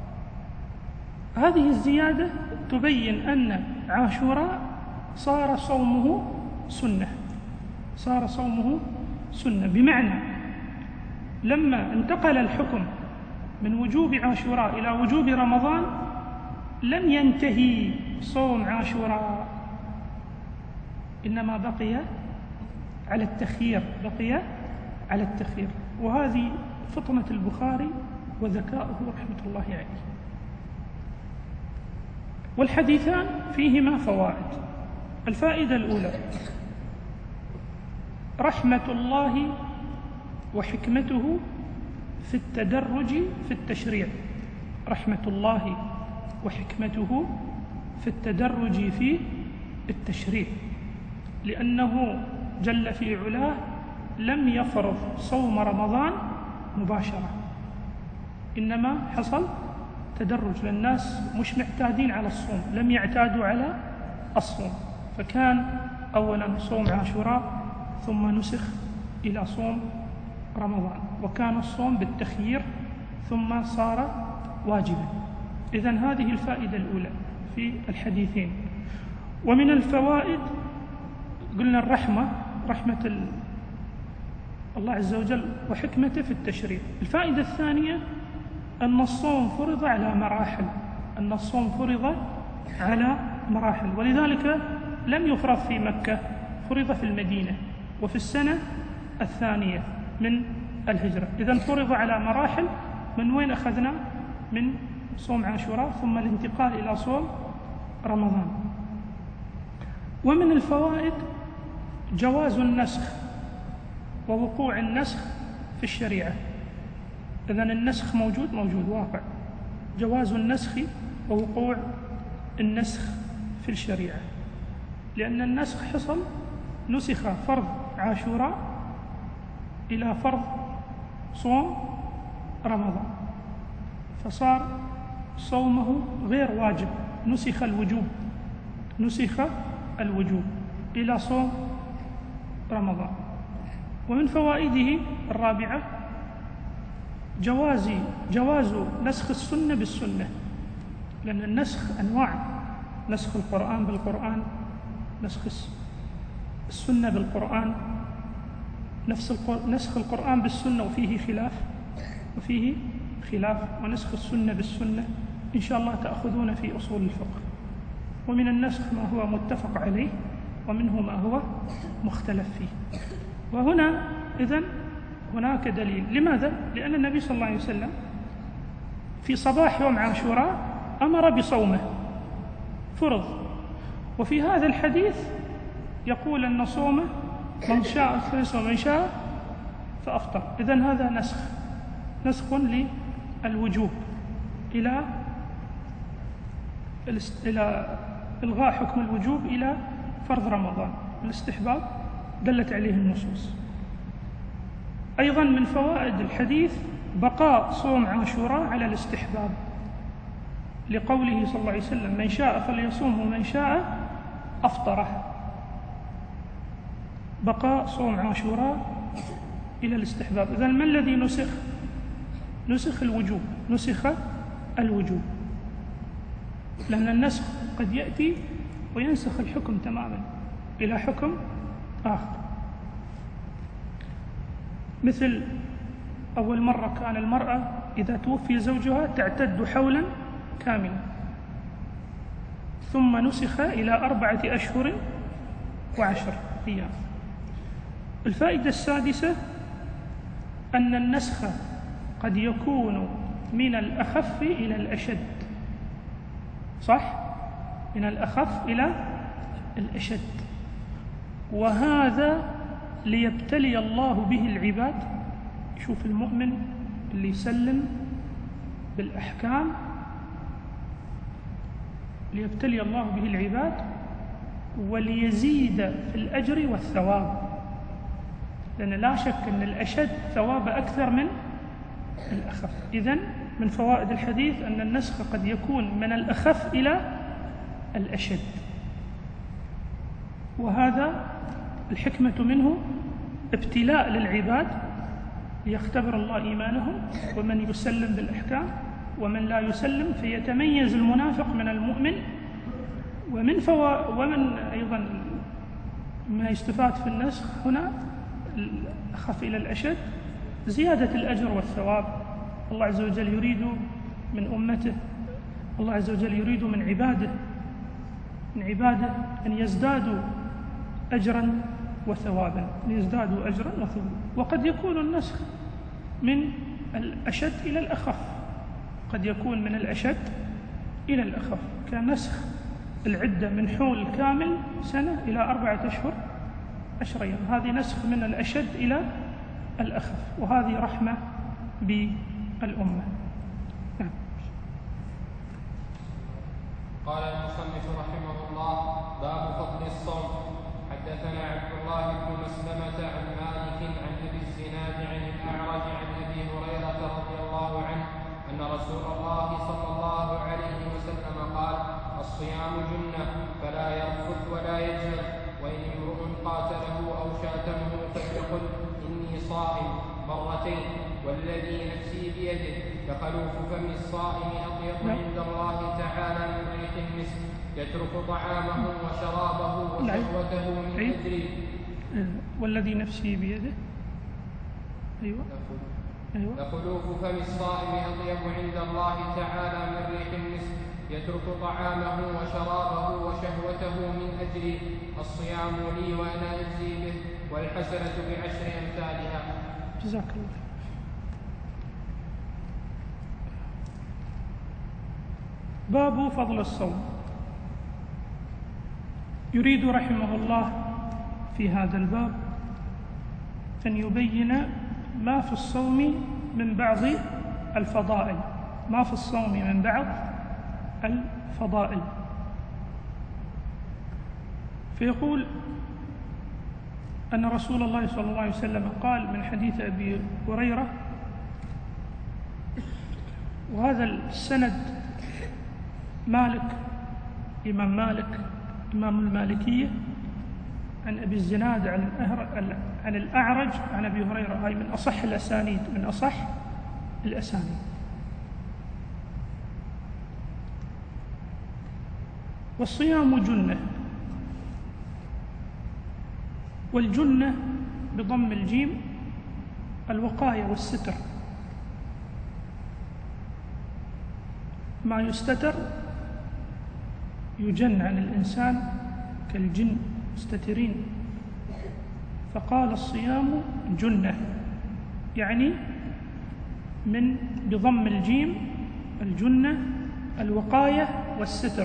هذه الزيادة تبين أن عاشوراء صار صومه سنة، صار صومه سنة، بمعنى لما انتقل الحكم من وجوب عاشوراء إلى وجوب رمضان لم ينتهي صوم عاشوراء، إنما بقي على التخيير، بقي على التخيير. وهذه فطنة البخاري وذكاؤه رحمة الله عليه. والحديثان فيهما فوائد. الفائدة الأولى: رحمة الله وحكمته في التدرج في التشريع، رحمة الله وحكمته في التدرج في التشريع، لأنه جل في علاه لم يفرض صوم رمضان مباشرة، إنما حصل تدرج، للناس مش معتادين على الصوم، لم يعتادوا على الصوم، فكان أولا صوم عاشوراء ثم نسخ إلى صوم رمضان، وكان الصوم بالتخيير ثم صار واجبا. إذن هذه الفائدة الأولى في الحديثين. ومن الفوائد قلنا الرحمة، رحمة الله عز وجل وحكمته في التشريع. الفائدة الثانية أن الصوم فرض على مراحل، أن الصوم فرض على مراحل، ولذلك لم يفرض في مكة، فرض في المدينة وفي السنة الثانية من الهجرة. إذن فرض على مراحل. من وين أخذنا؟ من صوم عاشوراء ثم الانتقال إلى صوم رمضان. ومن الفوائد جواز النسخ ووقوع النسخ في الشريعة. إذن النسخ موجود موجود واقع، جواز النسخ ووقوع النسخ في الشريعة، لأن النسخ حصل، نسخ فرض عاشوراء إلى فرض صوم رمضان، فصار صومه غير واجب، نسخ الوجوب، نسخ الوجوب إلى صوم رمضان. ومن فوائده الرابعة جواز جواز نسخ السنة بالسنة، لأن النسخ أنواع: نسخ القرآن بالقرآن، نسخ السنة بالقرآن، نسخ القرآن بالسنة وفيه خلاف وفيه خلاف ونسخ السنة بالسنة إن شاء الله تأخذون في أصول الفقه. ومن النسخ ما هو متفق عليه ومنه ما هو مختلف فيه. وهنا إذن هناك دليل. لماذا؟ لأن النبي صلى الله عليه وسلم في صباح يوم عاشوراء أمر بصومه، فرض، وفي هذا الحديث يقول أن صومه من شاء فليصم ومن شاء فأفطر. إذن هذا نسخ، نسخ للوجوب إلى إلى إلغاء حكم الوجوب إلى فرض رمضان. الاستحباب دلت عليه النصوص. أيضا من فوائد الحديث بقاء صوم عاشوراء على الاستحباب، لقوله صلى الله عليه وسلم: من شاء فليصوم ومن شاء أفطره. بقاء صوم عاشوراء إلى الاستحباب. إذن ما الذي نسخ؟ نسخ الوجوب، نسخ الوجوب، لأن النسخ قد يأتي وينسخ الحكم تماما إلى حكم آخر. مثل أول مرة كان المرأة إذا توفي زوجها تعتد حولا كاملا، ثم نسخ إلى أربعة أشهر وعشر أيام. الفائدة السادسة أن النسخ قد يكون من الأخف إلى الأشد، صح؟ من الأخف إلى الأشد، وهذا ليبتلي الله به العباد. شوف المؤمن اللي يسلم بالأحكام ليبتلي الله به العباد وليزيد في الأجر والثواب، لأن لا شك أن الأشد ثواب أكثر من الأخف. إذن من فوائد الحديث أن النسخ قد يكون من الأخف إلى الأشد، وهذا الحكمة منه ابتلاء للعباد ليختبر الله إيمانهم، ومن يسلم بالأحكام ومن لا يسلم، فيتميز المنافق من المؤمن. ومن فوا ومن أيضا ما يستفاد في النسخ هنا الأخف إلى الأشد زيادة الأجر والثواب. الله عز وجل يريد من أمته، الله عز وجل يريد من عباده من عباده أن يزدادوا أجرا وثوابا، أن يزدادوا أجرا وثوابا. وقد يكون النسخ من الأشد إلى الأخف، قد يكون من الأشد إلى الأخف، كنسخ العدة من حول كامل سنة إلى أربعة أشهر عشر أيام، هذه نسخ من الأشد إلى الأخف، وهذه رحمة بالأمة. نعم. قال المصنف رحمه الله: باب فضل الصوم. حدثنا عبد الله بن مسلمة عن مالك عن أبي الزناد عن الأعرج عن أبي هريرة رضي الله عنه أن رسول الله صلى الله عليه وسلم قال: الصيام جنة فلا يرفث ولا يجهل، وإن امرؤ قاتله أو شاتمه فليقل إني صائم مرتين، والذي نفسي بيده لخلوف فم الصائم أطيب عند الله تعالى من ريح المسك، يترك طعامه وشرابه وشهوته من أجله. والذي نفسي بيده، أيوة أيوة لخلوف فم الصائم أطيب عند الله تعالى من ريح المسك، يترك طعامه وشرابه وشهوته من أجلي، الصيام لي وأنا أجزي به، والحسنة بعشر أمثالها. جزاك الله. باب فضل الصوم. يريد رحمه الله في هذا الباب أن يبين ما في الصوم من بعض الفضائل، ما في الصوم من بعض الفضائل. فيقول أن رسول الله صلى الله عليه وسلم قال من حديث أبي هريرة، وهذا السند مالك، إمام مالك إمام المالكية، عن أبي الزناد عن الأعرج عن أبي هريرة، هاي من أصح الأسانيد من أصح الأسانيد. والصيام جنة، والجنة بضم الجيم الوقاية والستر، ما يستتر يجن عن الإنسان كالجن مستترين، فقال الصيام جنة، يعني من بضم الجيم الجنة الوقاية والستر،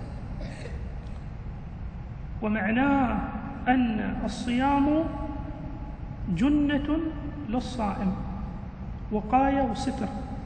ومعناه أن الصيام جنة للصائم، وقاية وستر.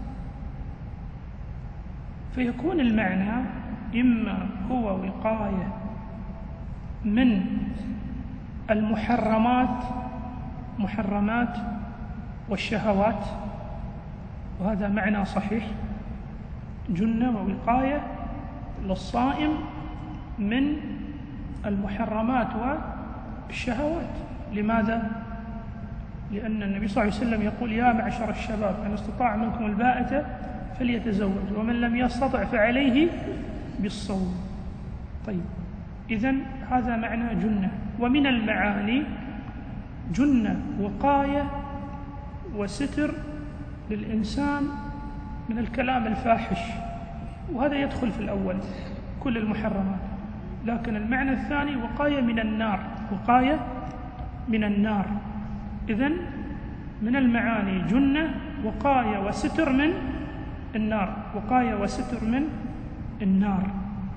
فيكون المعنى إما هو وقاية من المحرمات محرمات والشهوات، وهذا معنى صحيح، جنة ووقاية للصائم من المحرمات والشهوات. لماذا؟ لأن النبي صلى الله عليه وسلم يقول: يا معشر الشباب من استطاع منكم الباءة فليتزوج، ومن لم يستطع فعليه بالصوم. طيب، إذن هذا معنى جنة. ومن المعاني جنة وقاية وستر للإنسان من الكلام الفاحش، وهذا يدخل في الأول كل المحرمات، لكن المعنى الثاني وقاية من النار، وقاية من النار، إذن من المعاني جنة وقاية وستر من النار، وقاية وستر من النار.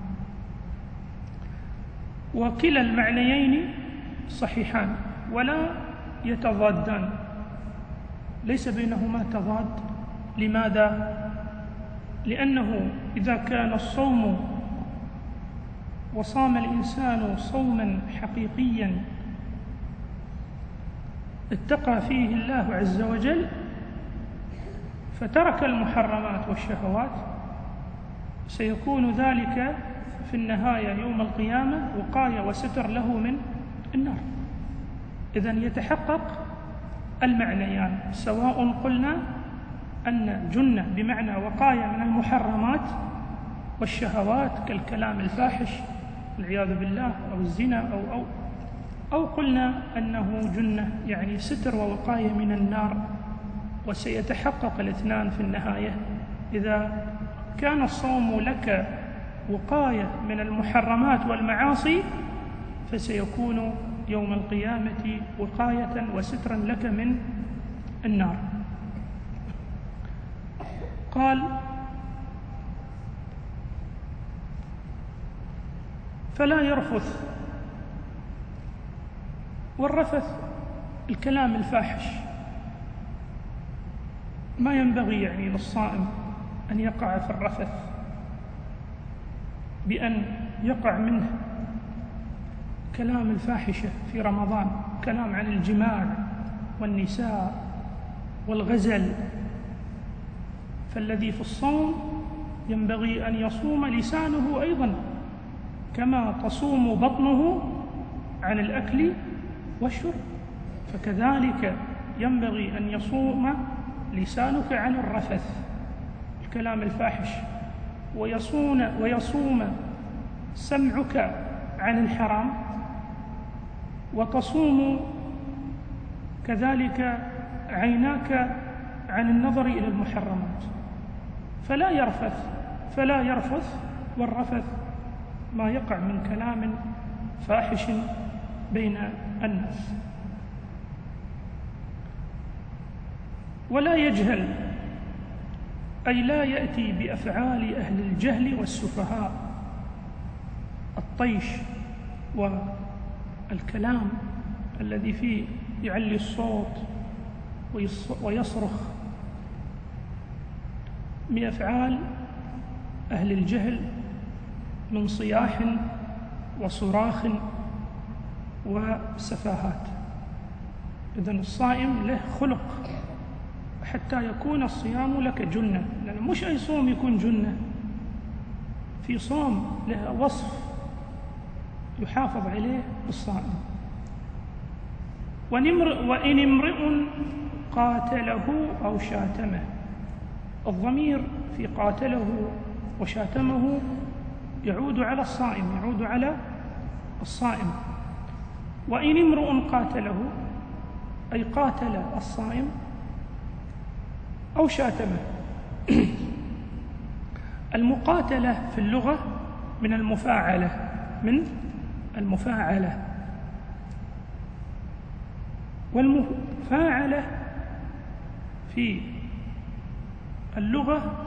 وكلا المعنيين صحيحان ولا يتضادان، ليس بينهما تضاد. لماذا؟ لأنه إذا كان الصوم وصام الإنسان صوما حقيقيا اتقى فيه الله عز وجل فترك المحرمات والشهوات، سيكون ذلك في النهاية يوم القيامة وقاية وستر له من النار. إذن يتحقق المعنيان، سواء قلنا أن جنة بمعنى وقاية من المحرمات والشهوات كالكلام الفاحش والعياذ بالله أو الزنا أو أو أو قلنا أنه جنة يعني ستر ووقاية من النار، وسيتحقق الاثنان في النهاية. إذا كان الصوم لك وقاية من المحرمات والمعاصي فسيكون يوم القيامة وقاية وسترا لك من النار. قال: فلا يرفث. والرفث الكلام الفاحش، ما ينبغي يعني للصائم أن يقع في الرفث بأن يقع منه كلام الفاحشة في رمضان، كلام عن الجماع والنساء والغزل. فالذي في الصوم ينبغي أن يصوم لسانه أيضا كما تصوم بطنه عن الأكل والشرب، فكذلك ينبغي أن يصوم لسانك عن الرفث الكلام الفاحش، ويصون ويصوم سمعك عن الحرام، وتصوم كذلك عيناك عن النظر إلى المحرمات. فلا يرفث فلا يرفث والرفث ما يقع من كلام فاحش بين الناس. ولا يجهل، أي لا يأتي بأفعال أهل الجهل والسفهاء، الطيش والكلام الذي فيه يعلي الصوت ويصرخ، بأفعال أهل الجهل من صياح وصراخ وسفاهات. إذن الصائم له خلق حتى يكون الصيام لك جنة، لأن مش أي صوم يكون جنة، في صوم له وصف يحافظ عليه الصائم. وإن امرئ قاتله أو شاتمه، الضمير في قاتله وشاتمه يعود على الصائم، يعود على الصائم. وإن امرؤ قاتله أي قاتل الصائم أو شاتمه. المقاتلة في اللغة من المفاعلة، من المفاعلة والمفاعلة في اللغة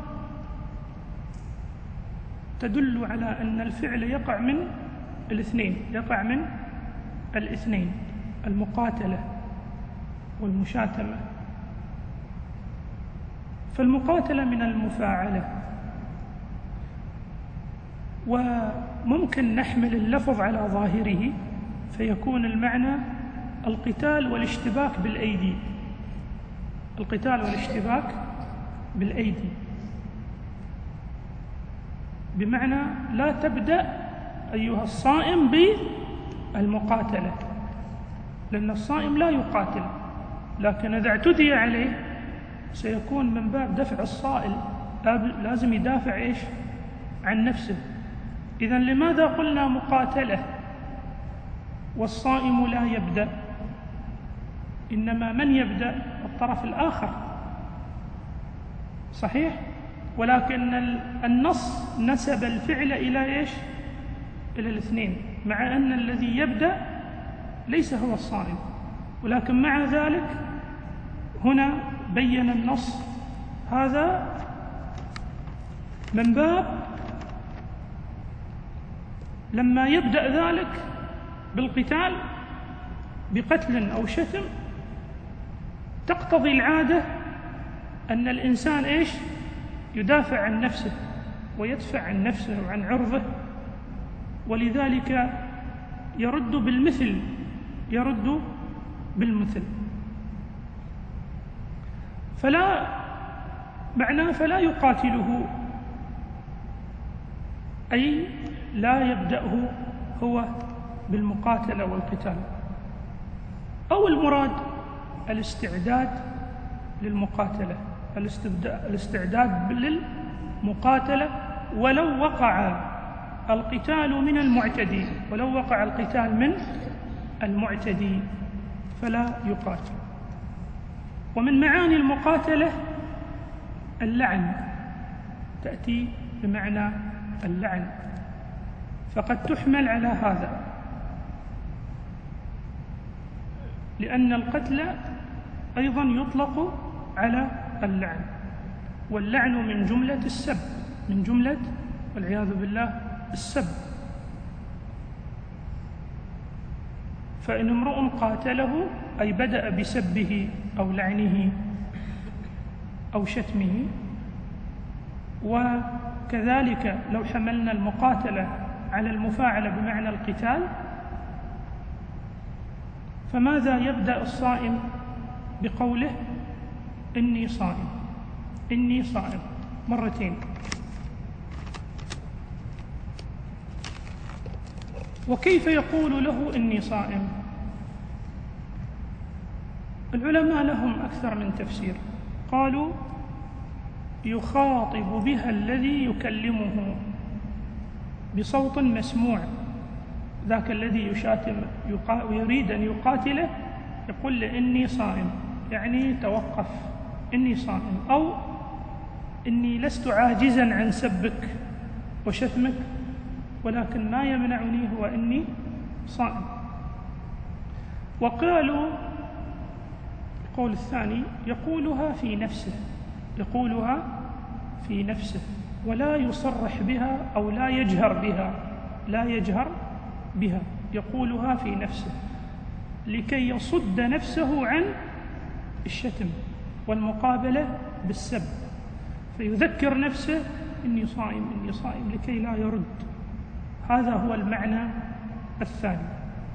تدل على أن الفعل يقع من الاثنين، يقع من الاثنين، المقاتلة والمشاتمة. فالمقاتلة من المفاعلة، وممكن نحمل اللفظ على ظاهره فيكون المعنى القتال والاشتباك بالأيدي، القتال والاشتباك بالأيدي، بمعنى لا تبدأ أيها الصائم بالمقاتلة، لأن الصائم لا يقاتل، لكن إذا اعتدي عليه سيكون من باب دفع الصائل، لازم يدافع إيش؟ عن نفسه. إذن لماذا قلنا مقاتلة والصائم لا يبدأ؟ إنما من يبدأ؟ الطرف الآخر، صحيح؟ ولكن النص نسب الفعل إلى إيش؟ إلى الاثنين، مع أن الذي يبدأ ليس هو الصائم، ولكن مع ذلك هنا بين النص هذا من باب لما يبدأ ذلك بالقتال بقتل أو شتم تقتضي العادة أن الإنسان إيش يدافع عن نفسه ويدفع عن نفسه وعن عرضه، ولذلك يرد بالمثل يرد بالمثل فلا معناه فلا يقاتله، أي لا يبدأه هو بالمقاتلة والقتال، أو المراد الاستعداد للمقاتلة، الاستعداد للمقاتلة ولو وقع القتال من المعتدي، ولو وقع القتال من المعتدي فلا يقاتل. ومن معاني المقاتلة اللعن، تأتي بمعنى اللعن، فقد تحمل على هذا، لأن القتل أيضا يطلق على اللعن، واللعن من جملة السب، من جملة والعياذ بالله السب. فإن امرؤ قاتله أي بدأ بسبه أو لعنه أو شتمه. وكذلك لو حملنا المقاتلة على المفاعلة بمعنى القتال، فماذا يبدأ الصائم بقوله إني صائم، إني صائم مرتين. وكيف يقول له إني صائم؟ العلماء لهم أكثر من تفسير. قالوا يخاطب بها الذي يكلمه بصوت مسموع، ذاك الذي يشاتم ويريد أن يقاتله يقول له إني صائم، يعني توقف، إني صائم، أو إني لست عاجزا عن سبك وشتمك، ولكن ما يمنعني هو إني صائم. وقالوا القول الثاني يقولها في نفسه، يقولها في نفسه ولا يصرح بها أو لا يجهر بها، لا يجهر بها، يقولها في نفسه لكي يصد نفسه عن الشتم والمقابلة بالسب، فيذكر نفسه إني صائم إني صائم لكي لا يرد. هذا هو المعنى الثاني.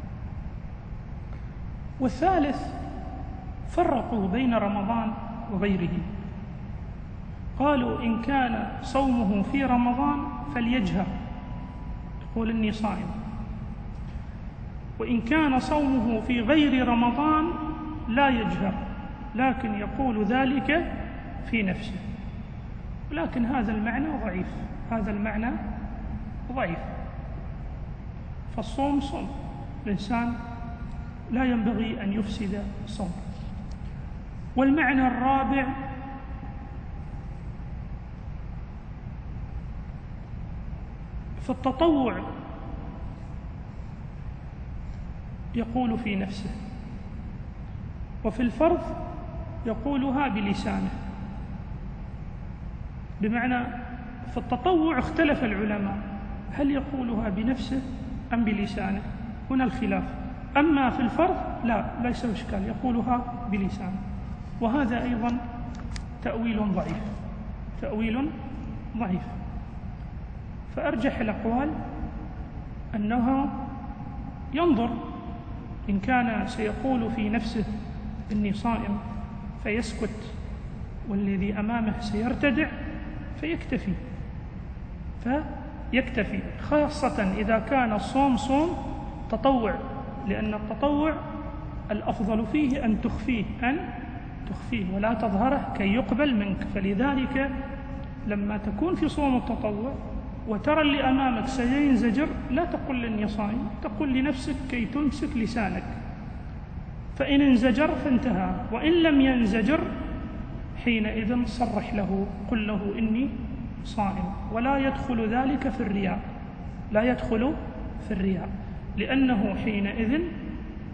والثالث فرقوا بين رمضان وغيره، قالوا إن كان صومه في رمضان فليجهر يقول إني صائم، وإن كان صومه في غير رمضان لا يجهر لكن يقول ذلك في نفسه. لكن هذا المعنى ضعيف، هذا المعنى ضعيف، فالصوم صوم، الإنسان لا ينبغي أن يفسد صوم. والمعنى الرابع في التطوع يقول في نفسه، وفي الفرض يقولها بلسانه. بمعنى في التطوع اختلف العلماء هل يقولها بنفسه أم بلسانه، هنا الخلاف. أما في الفرض لا، ليس إشكال، يقولها بلسانه. وهذا أيضا تأويل ضعيف، تأويل ضعيف. فأرجح الأقوال أنه ينظر، إن كان سيقول في نفسه إني صائم فيسكت والذي أمامه سيرتدع فيكتفي، فيكتفي خاصة إذا كان الصوم صوم تطوع، لأن التطوع الأفضل فيه أن تخفيه، أن تخفيه ولا تظهره كي يقبل منك. فلذلك لما تكون في صوم التطوع وترى اللي أمامك سينزجر لا تقل إني صائم، تقول لنفسك كي تمسك لسانك، فإن انزجر فانتهى، وإن لم ينزجر حينئذ صرح له، قل له إني صائم. ولا يدخل ذلك في الرياء، لا يدخل في الرياء، لأنه حينئذ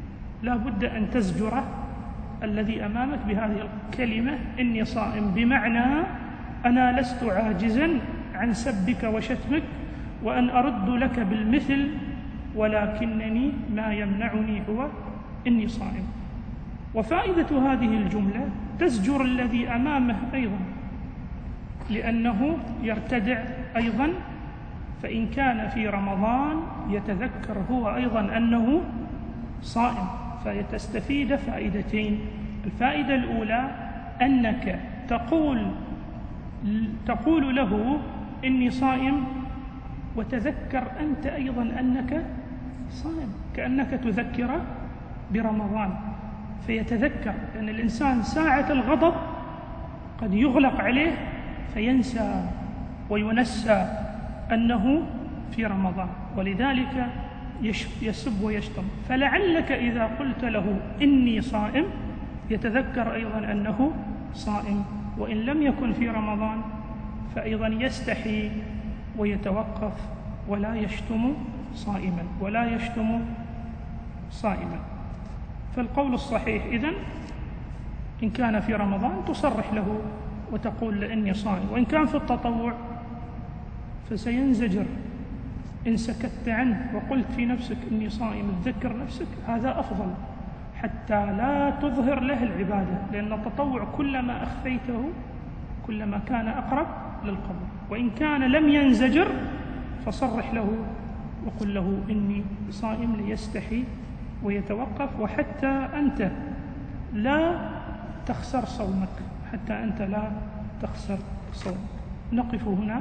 لا بد أن تزجره الذي أمامك بهذه الكلمة إني صائم، بمعنى أنا لست عاجزا عن سبك وشتمك وأن أرد لك بالمثل، ولكنني ما يمنعني هو إني صائم. وفائدة هذه الجملة تزجر الذي أمامه أيضا، لأنه يرتدع أيضا، فإن كان في رمضان يتذكر هو أيضا أنه صائم، فيتستفيد فائدتين. الفائدة الأولى أنك تقول تقول له إني صائم، وتذكر أنت أيضا أنك صائم، كأنك تذكر برمضان، فيتذكر. لأن الإنسان ساعة الغضب قد يغلق عليه فينسى وينسى أنه في رمضان، ولذلك يسب ويشتم. فلعلك إذا قلت له إني صائم يتذكر أيضا أنه صائم، وإن لم يكن في رمضان فأيضا يستحي ويتوقف ولا يشتم صائما ولا يشتم صائما. فالقول الصحيح إذن إن كان في رمضان تصرح له وتقول لإني صائم، وإن كان في التطوع فسينزجر. إن سكت عنه وقلت في نفسك إني صائم تذكر نفسك، هذا أفضل حتى لا تظهر له العبادة، لأن التطوع كلما أخفيته كلما كان أقرب للقبول. وإن كان لم ينزجر فصرح له وقل له إني صائم ليستحي ويتوقف، وحتى أنت لا تخسر صومك، حتى أنت لا تخسر صومك. نقف هنا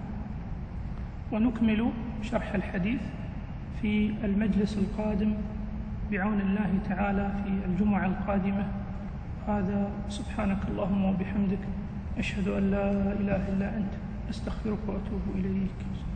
ونكمل شرح الحديث في المجلس القادم بعون الله تعالى في الجمعة القادمة. هذا سبحانك اللهم وبحمدك، أشهد أن لا إله إلا أنت، أستغفرك وأتوب إليك.